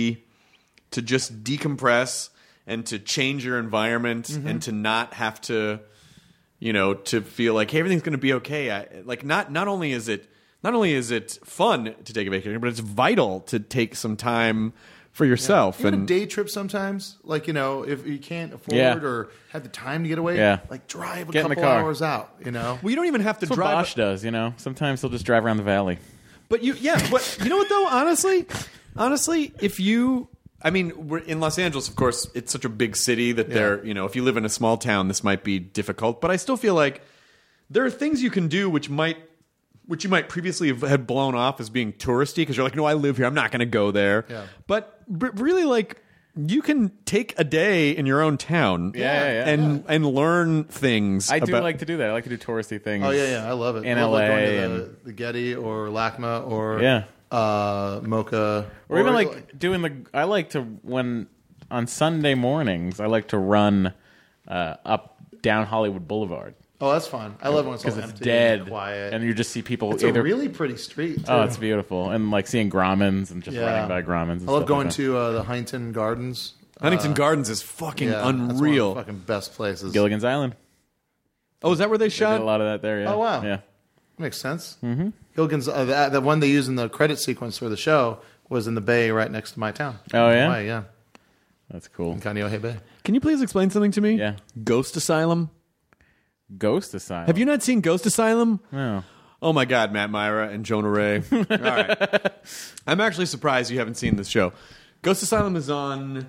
to just decompress and to change your environment and to not have to, to feel like hey, everything's going to be okay. Not only is it fun to take a vacation, but it's vital to take some time for yourself. Even and a day trip sometimes, if you can't afford or have the time to get away, drive a couple hours out, Well, you don't even have to That's drive. what Bosch does, Sometimes he'll just drive around the valley. But you know what though? Honestly, we're in Los Angeles, of course, it's such a big city that if you live in a small town, this might be difficult. But I still feel like there are things you can do which you might previously have had blown off as being touristy because you're like, no, I live here. I'm not going to go there. Yeah. But really, you can take a day in your own town and learn things. I do like to do that. I like to do touristy things. Oh, yeah. I love it. In I love LA. Going to the Getty or LACMA or Mocha. Or even I like to, on Sunday mornings, I like to run up down Hollywood Boulevard. Oh, that's fun. I love when it's all because empty it's dead, and quiet. and you just see people It's either. a really pretty street, too. Oh, it's beautiful, and like seeing Grauman's and just Yeah. running by Grauman's. And I love stuff going like to the Huntington Gardens. Huntington Gardens is fucking Yeah, that's one of the unreal. fucking best places. that. Gilligan's Island. Oh, is that where they They shot? did a lot of that there. Yeah. Oh, wow. Yeah. Makes sense. Mm-hmm. Gilligan's, the one they use in the credit sequence for the show was in the bay right next to my town. Oh, yeah? Hawaii, yeah. That's cool. In Kaneohe Bay. Can you please explain something to me? Yeah. Ghost Asylum. Ghost Asylum. Have you not seen Ghost Asylum? No. Oh my God, Matt Myra and Jonah Ray. All right. I'm actually surprised you haven't seen this show. Ghost Asylum is on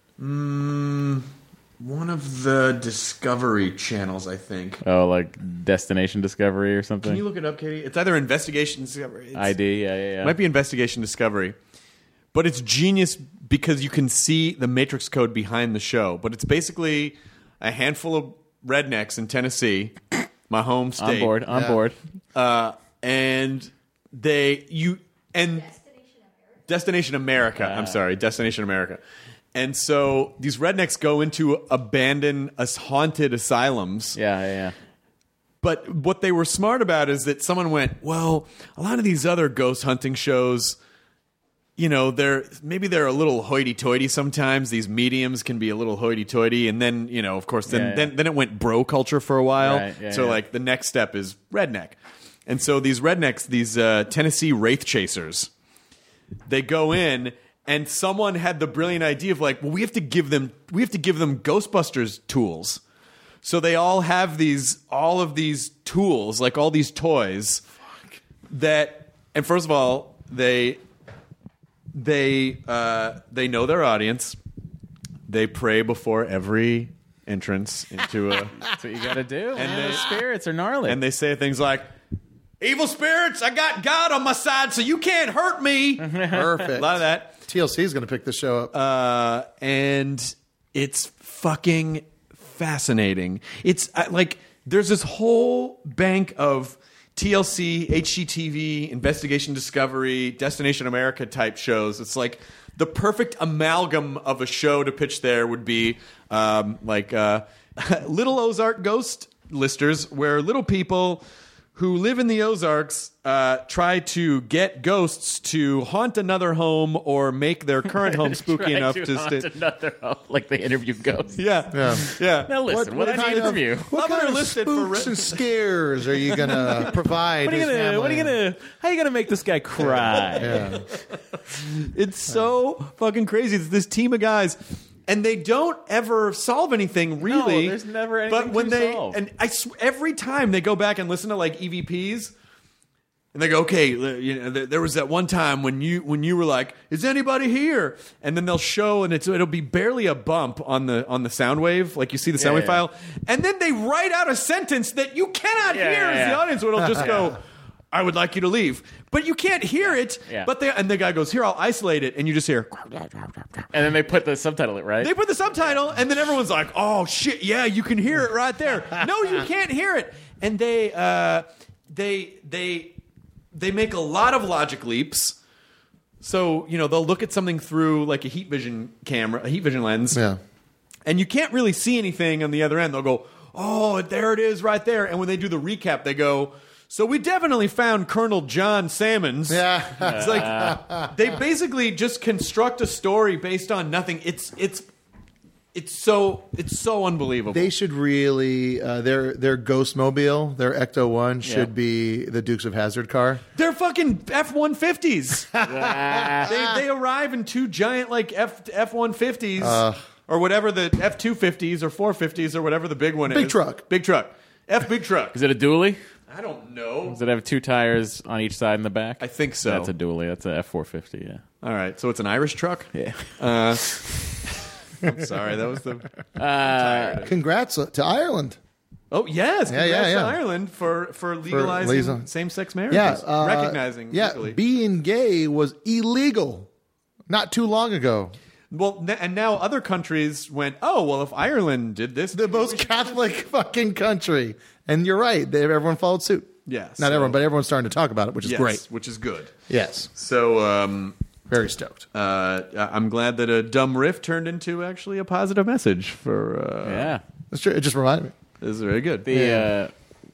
one of the Discovery channels, I think. Oh, like Destination Discovery or something. Can you look it up, Katie? It's either Investigation Discovery. It's, ID. Yeah. It might be Investigation Discovery. But it's genius because you can see the matrix code behind the show. But it's basically a handful of rednecks in Tennessee, my home state. On board. And Destination America. I'm sorry, Destination America. And so these rednecks go into abandoned, haunted asylums. Yeah. But what they were smart about is that someone went, well, a lot of these other ghost hunting shows, you know, they're a little hoity-toity sometimes. These mediums can be a little hoity-toity, and then, you know, of course, then it went bro culture for a while. Right, so like the next step is redneck, and so these rednecks, these Tennessee wraith chasers, they go in, and someone had the brilliant idea of like, well, we have to give them Ghostbusters tools. So they all have all of these tools, like all these toys that, and first of all, they know their audience. They pray before every entrance into a, That's what you got to do. And The spirits are gnarly. and they say things like, "Evil spirits, I got God on my side, so you can't hurt me." Perfect. A lot of that. TLC is going to pick this show up. And it's fucking fascinating. It's like there's this whole bank of TLC, HGTV, Investigation Discovery, Destination America type shows. It's like the perfect amalgam of a show to pitch there would be Little Ozark Ghost Listers, where little people who live in the Ozarks try to get ghosts to haunt another home or make their current home spooky Try enough to to haunt stay. another home, like they interview ghosts. Yeah. Now listen, what I kind need of- from you. What I'm kind gonna of list it for spooks and scares are you going to provide? How you gonna make this guy cry? Yeah. It's so fucking crazy. It's this team of guys, and they don't ever solve anything really. there's never But anything when to they solve. and every time they go back and listen to like EVPs, and they go, "Okay, you know, there was that one time when you were like, is anybody here?" And then they'll show, and it'll be barely a bump on the sound wave, like you see the sound wave file, and then they write out a sentence that you cannot hear as the audience. It'll just go, "I would like you to leave," but you can't hear it. Yeah. But and the guy goes, "Here, I'll isolate it," and you just hear. And then they put the subtitle it right. They put the subtitle, and then everyone's like, "Oh shit, yeah, you can hear it right there." No, you can't hear it. And they make a lot of logic leaps. So you know they'll look at something through like a heat vision lens, Yeah. and you can't really see anything on the other end. They'll go, "Oh, there it is, right there." And when they do the recap, they go, "So we definitely found Colonel John Salmons." Yeah. It's like they basically just construct a story based on nothing. It's so unbelievable. They should really their Ghostmobile, their Ecto One should be the Dukes of Hazzard car. They're fucking F-150s. they arrive in two giant like F-150s or whatever the F-250s or 450s or whatever the big one is. Big truck. Big truck. Big truck. Is it a dually? I don't know. Does it have two tires on each side in the back? I think so. That's a dually. That's a F450. Yeah. All right, so it's an Irish truck? Yeah. I'm sorry, that was the... Congrats to Ireland. Oh, yes. Congrats yeah. to Ireland for legalizing legalizing- same-sex marriages. Yeah. Recognizing legally. Being gay was illegal not too long ago. Well, and now other countries went, oh, well, if Ireland did this... The most Catholic fucking country. And you're right. Everyone followed suit. Yeah, Not so- everyone, but everyone's starting to talk about it, which is Yes, great. which is good. Yes. So... Very stoked. I'm glad that a dumb riff turned into actually a positive message for. Yeah. That's true. It just reminded me. This is very good. The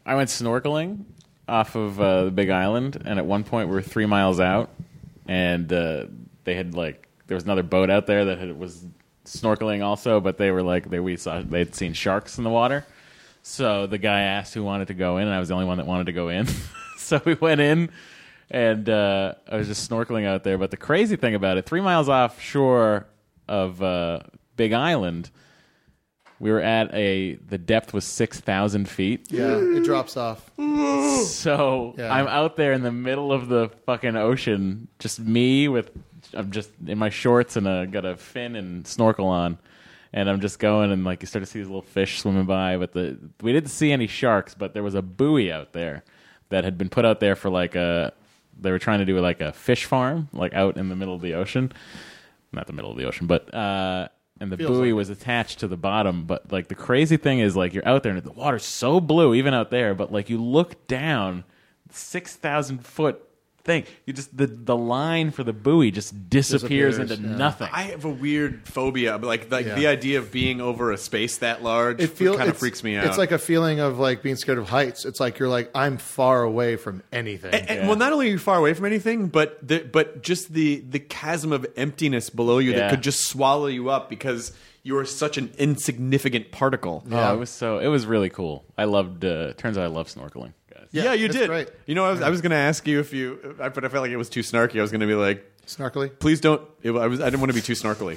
I went snorkeling off of the Big Island, and at one point we were 3 miles out, and they had there was another boat out there that was snorkeling also, but they were they'd seen sharks in the water. So the guy asked who wanted to go in, and I was the only one that wanted to go in. So we went in, and I was just snorkeling out there. But the crazy thing about it, 3 miles offshore of Big Island, we were at the depth was 6,000 feet. Yeah, it drops off. So Yeah. I'm out there in the middle of the fucking ocean, just I'm just in my shorts and got a fin and snorkel on, and I'm just going, and you start to see these little fish swimming by, but we didn't see any sharks, but there was a buoy out there that had been put out there for they were trying to do a fish farm, out in the middle of the ocean. Not the middle of the ocean, but and the buoy was attached to the bottom. But the crazy thing is you're out there and the water's so blue even out there, but you look down, 6,000 foot thing, you just the line for the buoy just disappears into nothing. I have a weird phobia, but the idea of being over a space that large kind of freaks me out. It's like a feeling of being scared of heights. It's you're I'm far away from anything. Well, not only are you far away from anything, but just the chasm of emptiness below you that could just swallow you up because you are such an insignificant particle. Yeah, it was really cool. I loved. Turns out I love snorkeling. Yeah, you it's did. great. I was going to ask you but I felt like it was too snarky. I was going to be like, Snarkily? please don't. I didn't want to be too snarkily.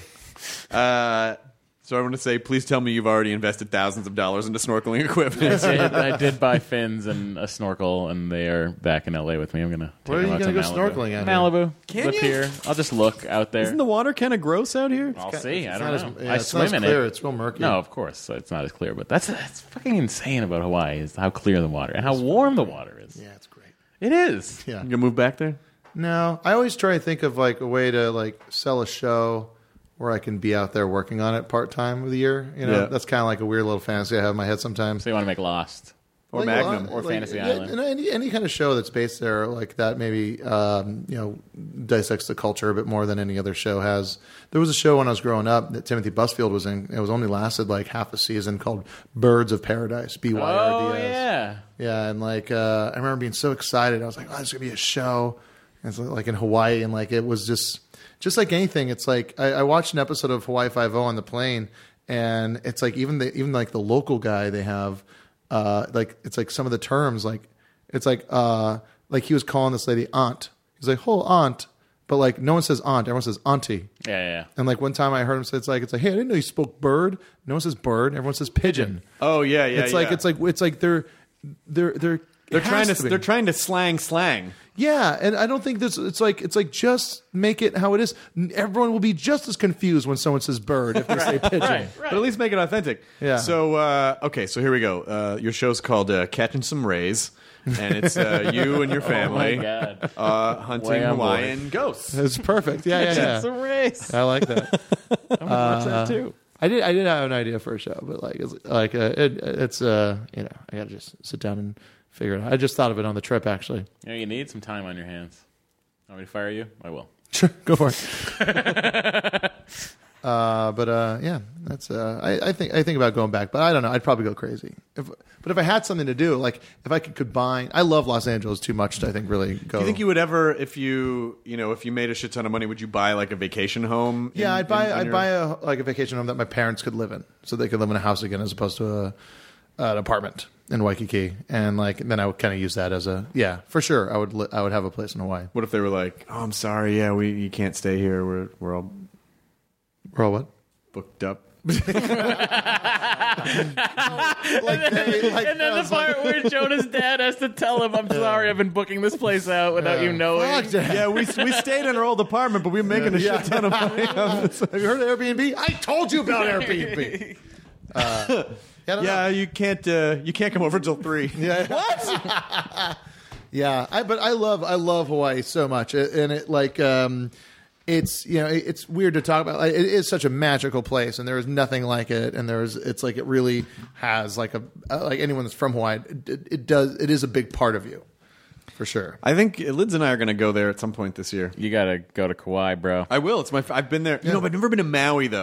So I want to say, please tell me you've already invested thousands of dollars into snorkeling equipment. I did buy fins and a snorkel, and they are back in LA with me. I'm gonna. Where are you going to go snorkeling at? Malibu. Can Live you? here. I'll just look out there. Isn't the water kind of gross out here? I'll see. I It's don't not know. as- yeah, I it's not swim as in clear. it. It's real murky. No, of course, so it's not as clear. But that's fucking insane about Hawaii is how clear the water and how warm the water is. Yeah, it's great. It is. Yeah. You gonna move back there? No, I always try to think of a way to sell a show where I can be out there working on it part time of the year. Yeah. That's kind of a weird little fantasy I have in my head sometimes. So you want to make Lost? Or Magnum? or Fantasy yeah, Island. any kind of show that's based there like that, maybe dissects the culture a bit more than any other show has. There was a show when I was growing up that Timothy Busfield was in. It was only lasted half a season, called Birds of Paradise. BYRDS. Oh yeah. Yeah, and I remember being so excited. I was like, "Oh, there's gonna be a show." And it's in Hawaii, and it was just like anything. It's I watched an episode of Hawaii Five-0 on the plane, and it's even the local guy they have, it's some of the terms it's he was calling this lady aunt. He's like, "Oh, aunt," but no one says aunt. Everyone says auntie. Yeah. And one time I heard him say, it's like, "Hey, I didn't know you spoke bird." No one says bird. Everyone says pigeon. Oh yeah. It's They're trying to slang. Yeah, and I don't think this. It's like just make it how it is. Everyone will be just as confused when someone says bird if they say pigeon. Right. But at least make it authentic. Yeah. So okay, so here we go. Your show's called Catching Some Rays, and it's you and your family Oh my God. hunting Way on board. Hawaiian ghosts. It's perfect. Yeah. It's a race. I like that. I'm gonna watch that too. I did have an idea for a show, but it's I gotta just sit down and figure it out. I just thought of it on the trip, actually. You need some time on your hands. Want me to fire you? I will. Sure, go for it. Yeah, that's. I think about going back, but I don't know. I'd probably go crazy. But if I had something to do, if I could combine, I love Los Angeles too much to really go. Do you think you would ever, if you made a shit ton of money, would you buy a vacation home? Yeah, I'd buy a vacation home that my parents could live in, so they could live in a house again as opposed to an apartment in Waikiki, and then I would kind of use that as for sure. I would have a place in Hawaii. What if they were like, "Oh, I'm sorry, you can't stay here. We're all We're all what? booked up." And then the part where Jonah's dad has to tell him, "I'm sorry, I've been booking this place out without you knowing." Fuck that. Yeah, we stayed in our old apartment, but we were making a shit ton of money. Have you heard of Airbnb? I told you about Airbnb. Yeah, you can't come over till 3. Yeah. What? Yeah, but I love Hawaii so much, and it's it's weird to talk about. It is such a magical place, and there is nothing like it. And it really has like anyone that's from Hawaii, it is a big part of you, for sure. I think Lids and I are going to go there at some point this year. You gotta go to Kauai, bro. I will. I've been there. But I've never been to Maui though.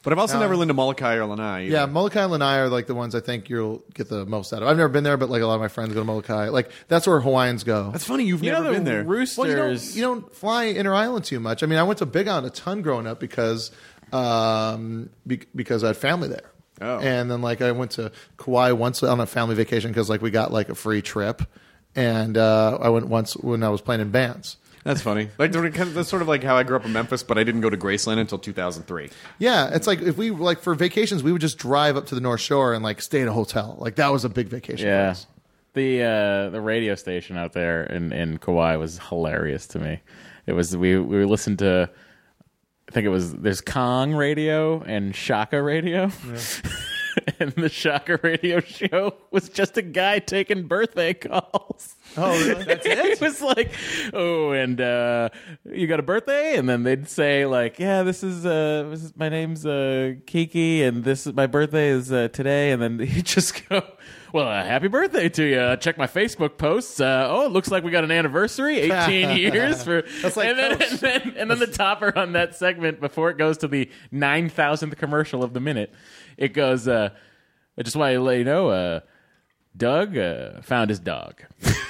But I've also never been to Molokai or Lanai. either. Yeah, Molokai and Lanai are like the ones I think you'll get the most out of. I've never been there, but like a lot of my friends go to Molokai. Like that's where Hawaiians go. That's funny. You've You never know the been there. Roosters. Well, you don't fly inter-island too much. I mean, I went to Big Island a ton growing up because I had family there. Oh. And then like I went to Kauai once on a family vacation because like we got like a free trip, and I went once when I was playing in bands. That's funny. Like that's sort of like how I grew up in Memphis, but I didn't go to Graceland until 2003. Yeah, it's like if we like for vacations, we would just drive up to the North Shore and like stay at a hotel. Like that was a big vacation. For Yeah. us. The radio station out there in Kauai was hilarious to me. It was we listened to, I think it was, there's Kong radio and Shaka radio. Yeah. And the Shaka radio show was just a guy taking birthday calls. Oh, really? That's it? It was like, oh, and you got a birthday? And then they'd say like, yeah, this is my name's Kiki, and this is my birthday is today. And then he'd just go, well, happy birthday to you. Check my Facebook posts. Oh, it looks like we got an anniversary, 18 years for. That's like and then the topper on that segment before it goes to the 9,000th commercial of the minute, it goes. I just want to let you know, Doug found his dog.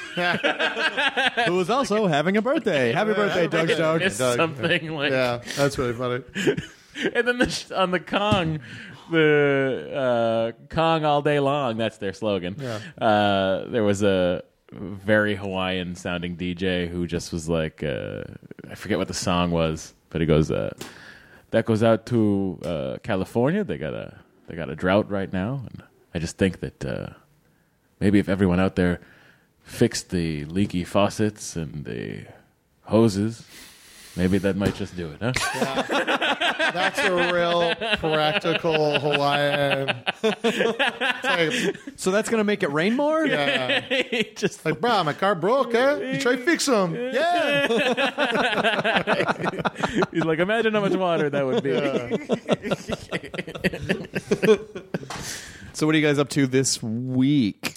Who was also having a birthday. Happy birthday, Doug's dog. It's Doug. something like. Yeah, that's really funny. And then on the Kong, the Kong all day long. That's their slogan. Yeah. There was a very Hawaiian sounding DJ who just was like, I forget what the song was, but he goes, that goes out to California. They got a drought right now, and I just think that maybe if everyone out there fixed the leaky faucets and the hoses, maybe that might just do it, huh? That's a real practical Hawaiian. It's like, So that's going to make it rain more? yeah. Just Like, bro, my car broke, eh? You try to fix them. Yeah. he's like, imagine how much water that would be. So what are you guys up to this week?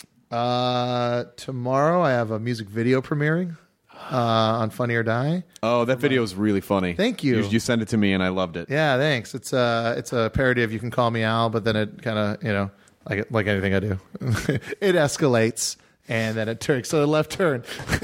Tomorrow I have a music video premiering on Funny or Die. Oh, that video is really funny. Thank you. You sent it to me, and I loved it. Yeah, thanks. It's a parody of You Can Call Me Al, but then it kind of, like anything I do, it escalates. And then it takes a left turn.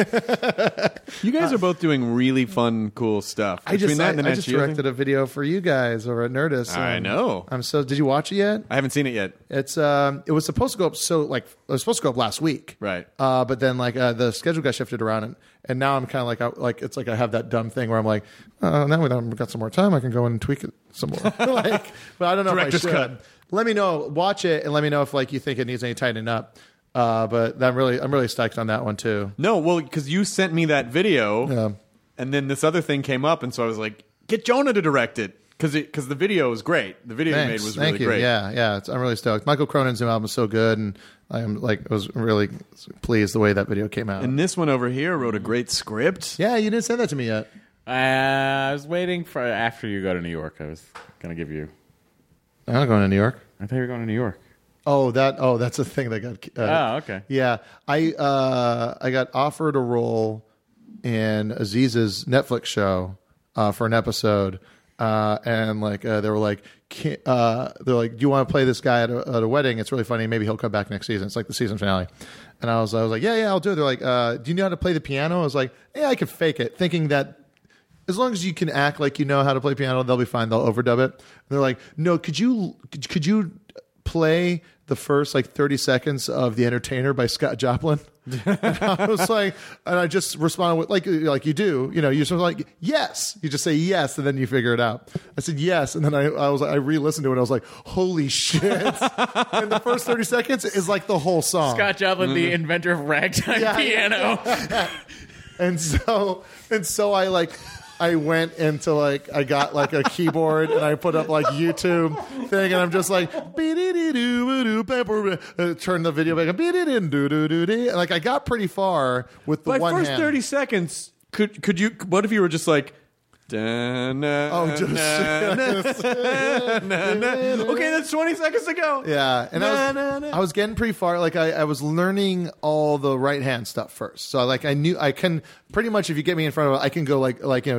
You guys are both doing really fun, cool stuff. I just Nat Geo thing- directed a video for you guys over at Nerdist. I know. Did you watch it yet? I haven't seen it yet. It's it was supposed to go up it was supposed to go up last week, Right. But then the schedule got shifted around, and now I'm kind of like it's like I have that dumb thing where I'm like, now we've got some more time, I can go in and tweak it some more. But I don't know Director's if I should. cut. Let me know. Watch it and let me know if you think it needs any tightening up. But I'm really stoked on that one too. No, well, because you sent me that video, Yeah. and then this other thing came up, and so I was like, get Jonah to direct it, because the video was great. The video you made was Thank really you. great. Yeah. I'm really stoked. Michael Cronin's new album is so good, and I was really pleased the way that video came out. And this one over here wrote a great script. Yeah, you didn't send that to me yet. I was waiting for after you go to New York. I was going to give you. I'm not going to New York. I thought you were going to New York. That's a thing that got. Okay. Yeah, I got offered a role in Aziz's Netflix show for an episode, and they were like, do you want to play this guy at a wedding? It's really funny. Maybe he'll come back next season. It's like the season finale. And I was like, yeah, I'll do it. They're like, do you know how to play the piano? I was like, yeah, I can fake it, thinking that as long as you can act like you know how to play piano, they'll be fine. They'll overdub it. And they're like, no, could you play the first 30 seconds of The Entertainer by Scott Joplin? And I was like, and I just responded with like you do, you're just like, yes. You just say yes, and then you figure it out. I said yes, and then I re-listened to it, and I was like, holy shit. And the first 30 seconds is like the whole song. Scott Joplin, the inventor of ragtime piano. Yeah. And so I went into I got a keyboard and I put up YouTube thing, and I'm just like turn the video back and I got pretty far with the By one first hand. 30 seconds, could you? What if you were just like, Oh, just okay, that's 20 seconds to go. Yeah, and I was getting pretty far. Like I was learning all the right hand stuff first. So like I knew I can pretty much, if you get me in front of it, I can go like you know,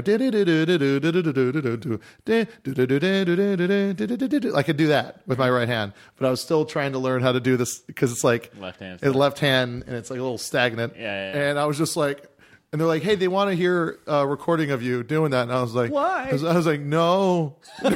I could do that with my right hand. But I was still trying to learn how to do this because it's like Left hand. it's left hand and it's like a little stagnant. Yeah. And I was just like. And they're like, "Hey, they want to hear a recording of you doing that." And I was like, Why? I was like, "No." And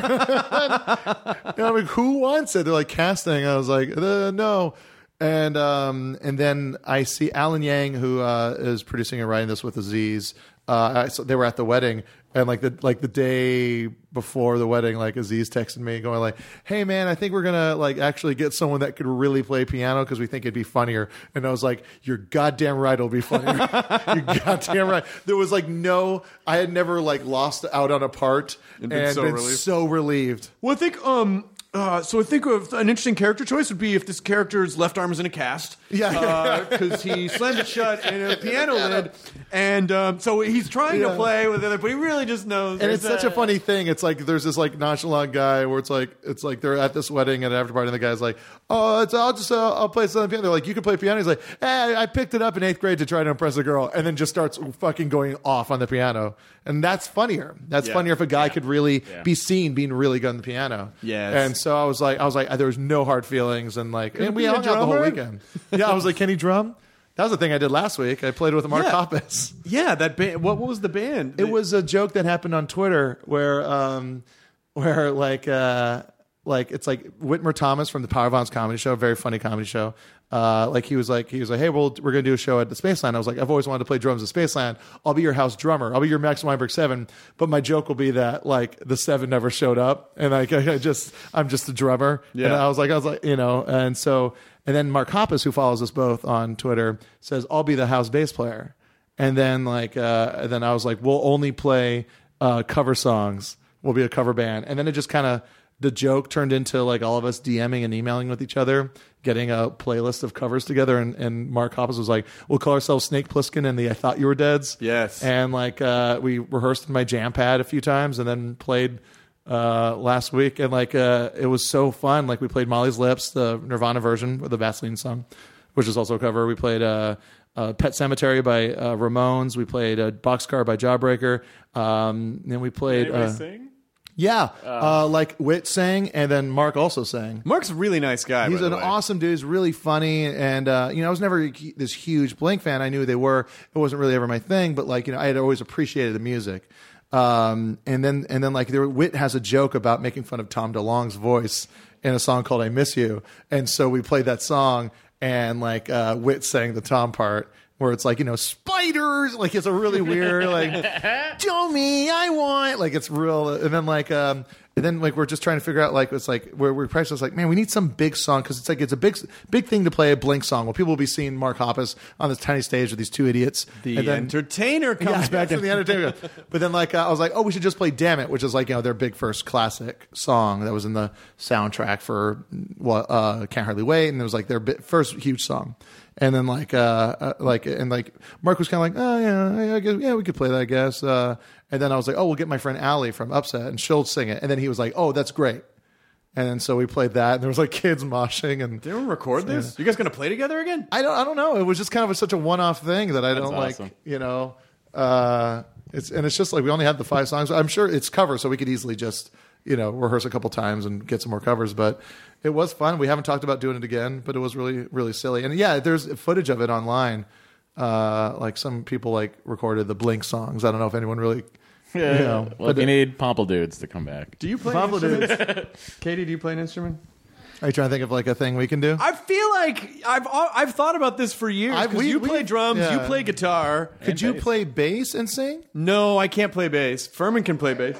I'm like, "Who wants it?" They're like, "Casting." I was like, "No." And then I see Alan Yang, who is producing and writing this with Aziz. So they were at the wedding, and like the day before the wedding, like Aziz texted me going like, "Hey man, I think we're gonna like actually get someone that could really play piano because we think it'd be funnier." And I was like, "You're goddamn right, it'll be funnier. You're goddamn right." There was like I had never like lost out on a part and been so relieved. Well, I think so I think of an interesting character choice would be if this character's left arm is in a cast. Yeah. Because he slammed it shut in a piano lid. And so he's trying to play with it, but he really just knows. And it's such a funny thing. It's like there's this like nonchalant guy where it's like they're at this wedding at an after party, and the guy's like, "Oh, I'll play some piano." They're like, "You can play piano." He's like, "Hey, I picked it up in 8th grade to try to impress a girl," and then just starts fucking going off on the piano. And that's funnier. That's funnier if a guy could really be seen being really good on the piano. Yes. And so I was like, there was no hard feelings, and like, and we be a hung out the whole drummer? weekend. Yeah, I was like, "Can he drum?" That was the thing I did last week. I played with Mark Hoppus. Yeah, that band. What was the band? It was a joke that happened on Twitter where like it's like Whitmer Thomas from the Power Violence comedy show, very funny comedy show. He was like, "Hey, well, we're going to do a show at the Spaceland." I was like, "I've always wanted to play drums at Spaceland. I'll be your house drummer. I'll be your Max Weinberg 7. But my joke will be that like the 7 never showed up, and like I'm just a drummer." Yeah. And I was like, you know, and so. And then Mark Hoppus, who follows us both on Twitter, says, "I'll be the house bass player." And then then I was like, "We'll only play cover songs. We'll be a cover band." And then it just kind of, the joke turned into like all of us DMing and emailing with each other, getting a playlist of covers together. And Mark Hoppus was like, "We'll call ourselves Snake Plissken and the I Thought You Were Deads." Yes. And like we rehearsed in my jam pad a few times and then played last week, and like it was so fun. Like we played Molly's Lips, the Nirvana version of the Vaseline song, which is also a cover. We played Pet Cemetery by Ramones. We played Boxcar by Jawbreaker. Then we played Sing? like Whit sang, and then Mark also sang. Mark's a really nice guy. He's by an the way. awesome dude. He's really funny, and you know, I was never this huge Blink fan. I knew who they were. It wasn't really ever my thing, but like, you know, I had always appreciated the music. And then like Whit has a joke about making fun of Tom DeLonge's voice in a song called "I Miss You," and so we played that song, and like Whit sang the Tom part, where it's like, you know, spiders, like it's a really weird like, "Show me, I want," like it's real, and then like we're just trying to figure out, like, it's like we're practicing, like, man, we need some big song, because it's like it's a big thing to play a Blink song. Well, people will be seeing Mark Hoppus on this tiny stage with these two idiots. The and then, entertainer comes back to the entertainer. But then like I was like, oh, we should just play "Damn It," which is like, you know, their big first classic song that was in the soundtrack for Can't Hardly Wait, and it was like their first huge song. And then Mark was kind of like, "Oh yeah, I guess, yeah, we could play that, I guess." And then I was like, "Oh, we'll get my friend Allie from Upset, and she'll sing it." And then he was like, "Oh, that's great." And then so we played that, and there was like kids moshing. And Did everyone record this? You guys going to play together again? I don't know. It was just kind of such a one-off thing that I don't awesome. like. You know, it's just like we only had the 5 songs. I'm sure it's covers, so we could easily just, you know, rehearse a couple times and get some more covers. But it was fun. We haven't talked about doing it again, but it was really, really silly. And yeah, there's footage of it online. Like some people like recorded the Blink songs. I don't know if anyone really. Yeah. You know, Well, if you need Pomple Dudes to come back. Do you play an instrument? Katie, do you play an instrument? Are you trying to think of like a thing we can do? I feel like I've thought about this for years. Because you play drums, you play guitar. Could you bass. play bass and sing? No, I can't play bass. Furman can play bass.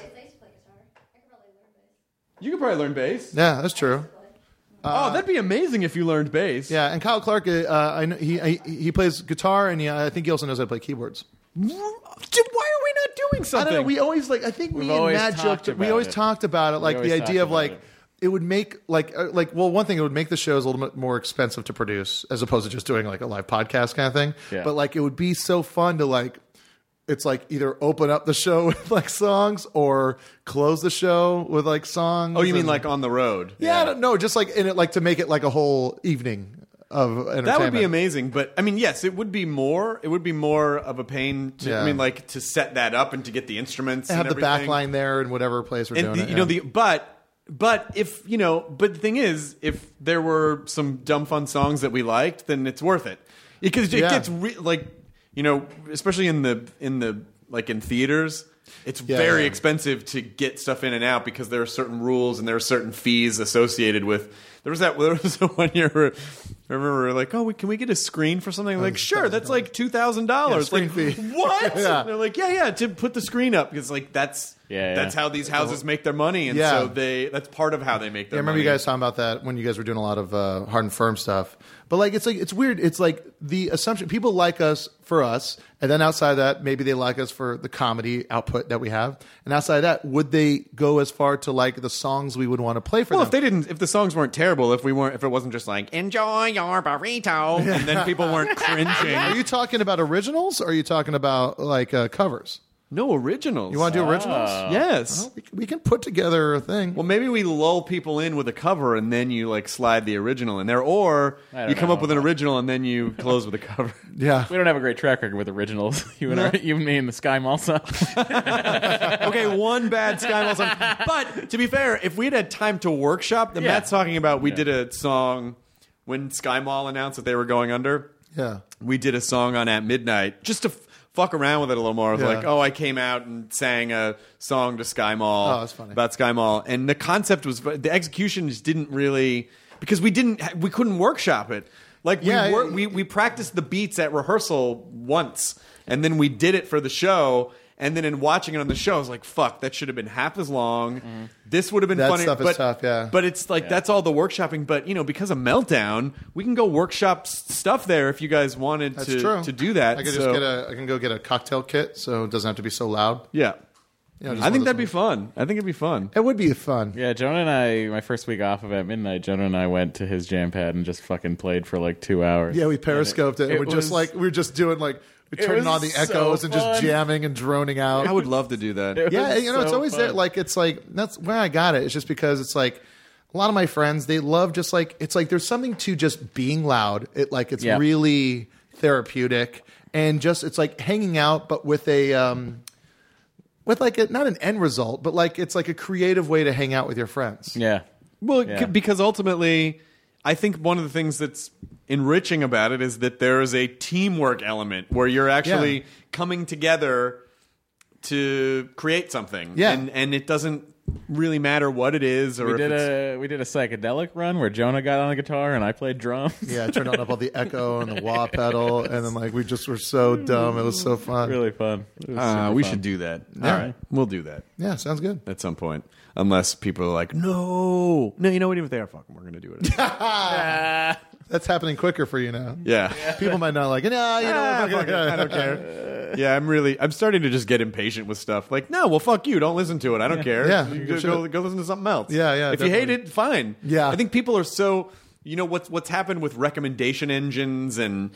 You could probably learn bass. Yeah, that's true. Oh, that'd be amazing if you learned bass. Yeah, and Kyle Clark, I know he plays guitar, and I think he also knows how to play keyboards. Dude, why are we not doing I something? don't know. We always like. I think We've me and always Matt talked joked. We about always it. talked about it, like the always idea of talked like about it. it would make well, one thing, it would make the shows a little bit more expensive to produce as opposed to just doing like a live podcast kind of thing. Yeah. But like it would be so fun to like it's like either open up the show with like songs or close the show with like songs. Oh, you mean and- like on the road? Yeah, I don't know, just like in it, like to make it like a whole evening of entertainment. That would be amazing, but I mean, yes, it would be more. It would be more of a pain to. Yeah. I mean, like to set that up and to get the instruments. have and the back everything. line there in whatever place we're And doing the, it. you know yeah. the but if but the thing is, if there were some dumb fun songs that we liked, then it's worth it because it Yeah. gets like especially in the like in theaters. It's very yeah. expensive to get stuff in and out because there are certain rules and there are certain fees associated with. There was one year where I remember we were like, oh, can we get a screen for something? Like, sure, that's like $2,000. screen Like, fee. what? Yeah. They're like, yeah, to put the screen up because like that's how these houses make their money, and Yeah. so that's part of how they make their I remember money. you guys talking about that when you guys were doing a lot of Hard and Firm stuff. But it's weird. It's like the assumption people like us for us, and then outside of that, maybe they like us for the comedy output that we have. And outside of that, would they go as far to like the songs we would want to play for Well, them? if the songs weren't terrible, if it wasn't just like enjoy your burrito, and then people weren't cringing. Are you talking about originals or are you talking about like covers? No originals. You want to do originals? Yes. Well, we can put together a thing. Well, maybe we lull people in with a cover and then you like slide the original in there, or don't you come know. up with an original and then you close with a cover. Yeah. We don't have a great track record with originals. You and me and the Sky Mall song. Okay, one bad Sky Mall song. But to be fair, if we had time to workshop, then Yeah. Matt's talking about we did a song when Sky Mall announced that they were going under. Yeah. We did a song on At Midnight just to fuck around with it a little more. I was Yeah. like, oh, I came out and sang a song to Sky Mall. Oh, that's funny. About Sky Mall. And the concept was, the execution just didn't really, because we couldn't workshop it. Like Yeah, we practiced the beats at rehearsal once, and then we did it for the show. And then in watching it on the show, I was like, fuck, that should have been half as long. This would have been That funny. stuff is but, tough, yeah. But it's like, that's all the workshopping. But, because of Meltdown, we can go workshop stuff there if you guys wanted That's true. to do that. I could So- I can go get a cocktail kit so it doesn't have to be so loud. Yeah. You know, just I one think of that'd be those fun. I think it'd be fun. It would be fun. Yeah, Jonah and I, my first week off of At Midnight, Jonah and I went to his jam pad and just fucking played for like 2 hours. Yeah, we periscoped it. And we're just doing like we're turning was on the echoes so and just fun. jamming and droning out. I would love to do that. Yeah, was it's so always there. fun. Like it's like that's where I got it. It's just because it's like a lot of my friends they love just like it's like there's something to just being loud. It's Yeah. really therapeutic and just it's like hanging out, but with a with like not an end result, but like it's like a creative way to hang out with your friends. Yeah. Well, Yeah. because ultimately, I think one of the things that's enriching about it is that there is a teamwork element where you're actually Yeah. coming together to create something. Yeah. And it doesn't really matter what it is or We if did it's... a psychedelic run where Jonah got on the guitar and I played drums. Yeah, I turned on up all the echo and the wah pedal, and then like we just were so dumb. It was so fun. Really fun. It was super we fun. should do that. Yeah. All right. We'll do that Yeah, sounds good. at some point. Unless people are like, no, you know what? Even if they are, fuck 'em, we're going to do it. That's happening quicker for you now. Yeah. People might not like it. No, you know, Fuck it. I don't care. Yeah, I'm starting to just get impatient with stuff. Like, no, well, fuck you. Don't listen to it. I don't care. Yeah. You go listen to something else. Yeah, yeah, If you hate definitely. it, fine. Yeah. I think people are so. What's happened with recommendation engines and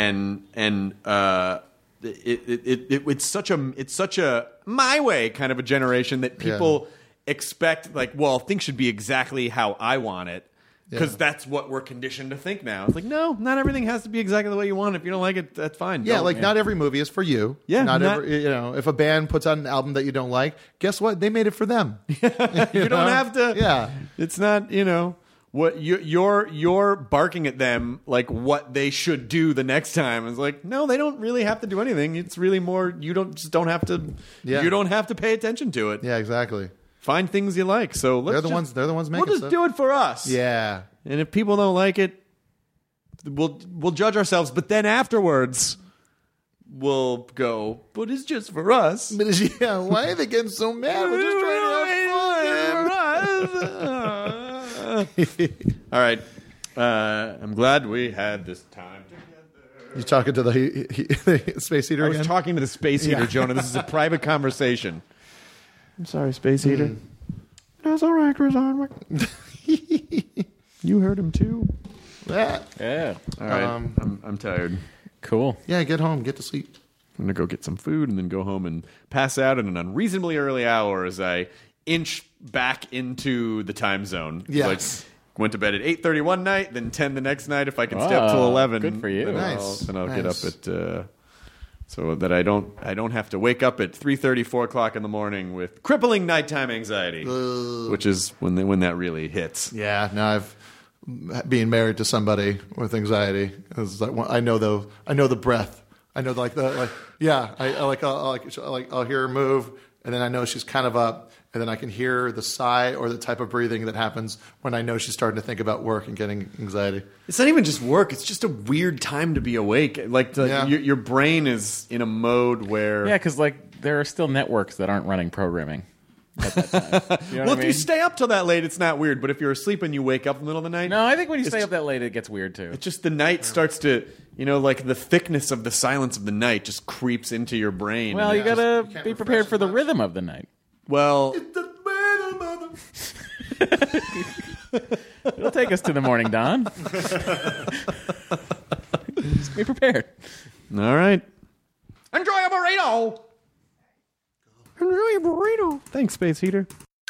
it's such a my way kind of a generation that people expect like, well, things should be exactly how I want it. Because Yeah. that's what we're conditioned to think now. It's like, no, not everything has to be exactly the way you want it. If you don't like it, that's fine. Yeah, Don't. like not every movie is for you. Yeah, not not- every. If a band puts out an album that you don't like, guess what? They made it for them. You don't have to. Yeah. It's not, what you're barking at them like what they should do the next time. It's like, no, they don't really have to do anything. It's really more you don't have to Yeah. you don't have to pay attention to it. Yeah, exactly. Find things you like. So They're the let's ones making We'll just stuff. do it for us. Yeah. And if people don't like it, we'll judge ourselves, but then afterwards we'll go, but it's just for us. But yeah, why are they getting so mad? We're just trying to have fun. All right. I'm glad we had this time together. You talking to the space heater I was again? talking to the space heater, Jonah. This is a private conversation. I'm sorry, space heater. That's all right, Chris Hardwick. You heard him too. Yeah. Yeah. All right. I'm tired. Cool. Yeah, get home, get to sleep. going to go get some food and then go home and pass out at an unreasonably early hour as I inch back into the time zone. Yes. Like, went to bed at 8:30 one night, then 10 the next night. If I can stay up till 11, good for you. Then Nice. I'll get up Nice. at so that I don't have to wake up at 3:30, 4 o'clock in the morning with crippling nighttime anxiety, which is when that really hits. Yeah, no, being married to somebody with anxiety is like I know the breath. I know I'll hear her move, and then I know she's kind of up, and then I can hear the sigh or the type of breathing that happens when I know she's starting to think about work and getting anxiety. It's not even just work; it's just a weird time to be awake. Your brain is in a mode where Yeah, because like there are still networks that aren't running programming at that time. You know well, what I if you mean? stay up till that late, it's not weird. But if you're asleep and you wake up in the middle of the night, No, I think when you It's stay ju- up that late, it gets weird too. it's just the night starts to, like the thickness of the silence of the night just creeps into your brain. Well, And you it just- gotta can't be refresh prepared it for the much. rhythm of the night. well, It'll take us to the morning dawn. Just be prepared. all right. Enjoy a burrito. Enjoy a burrito. Thanks, Space Heater.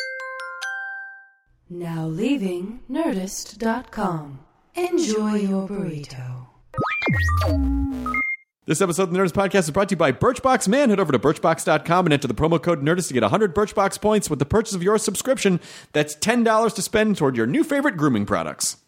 Now leaving Nerdist.com. Enjoy your burrito. This episode of the Nerdist Podcast is brought to you by Birchbox Man. Head over to Birchbox.com and enter the promo code Nerdist to get 100 Birchbox points with the purchase of your subscription. That's $10 to spend toward your new favorite grooming products.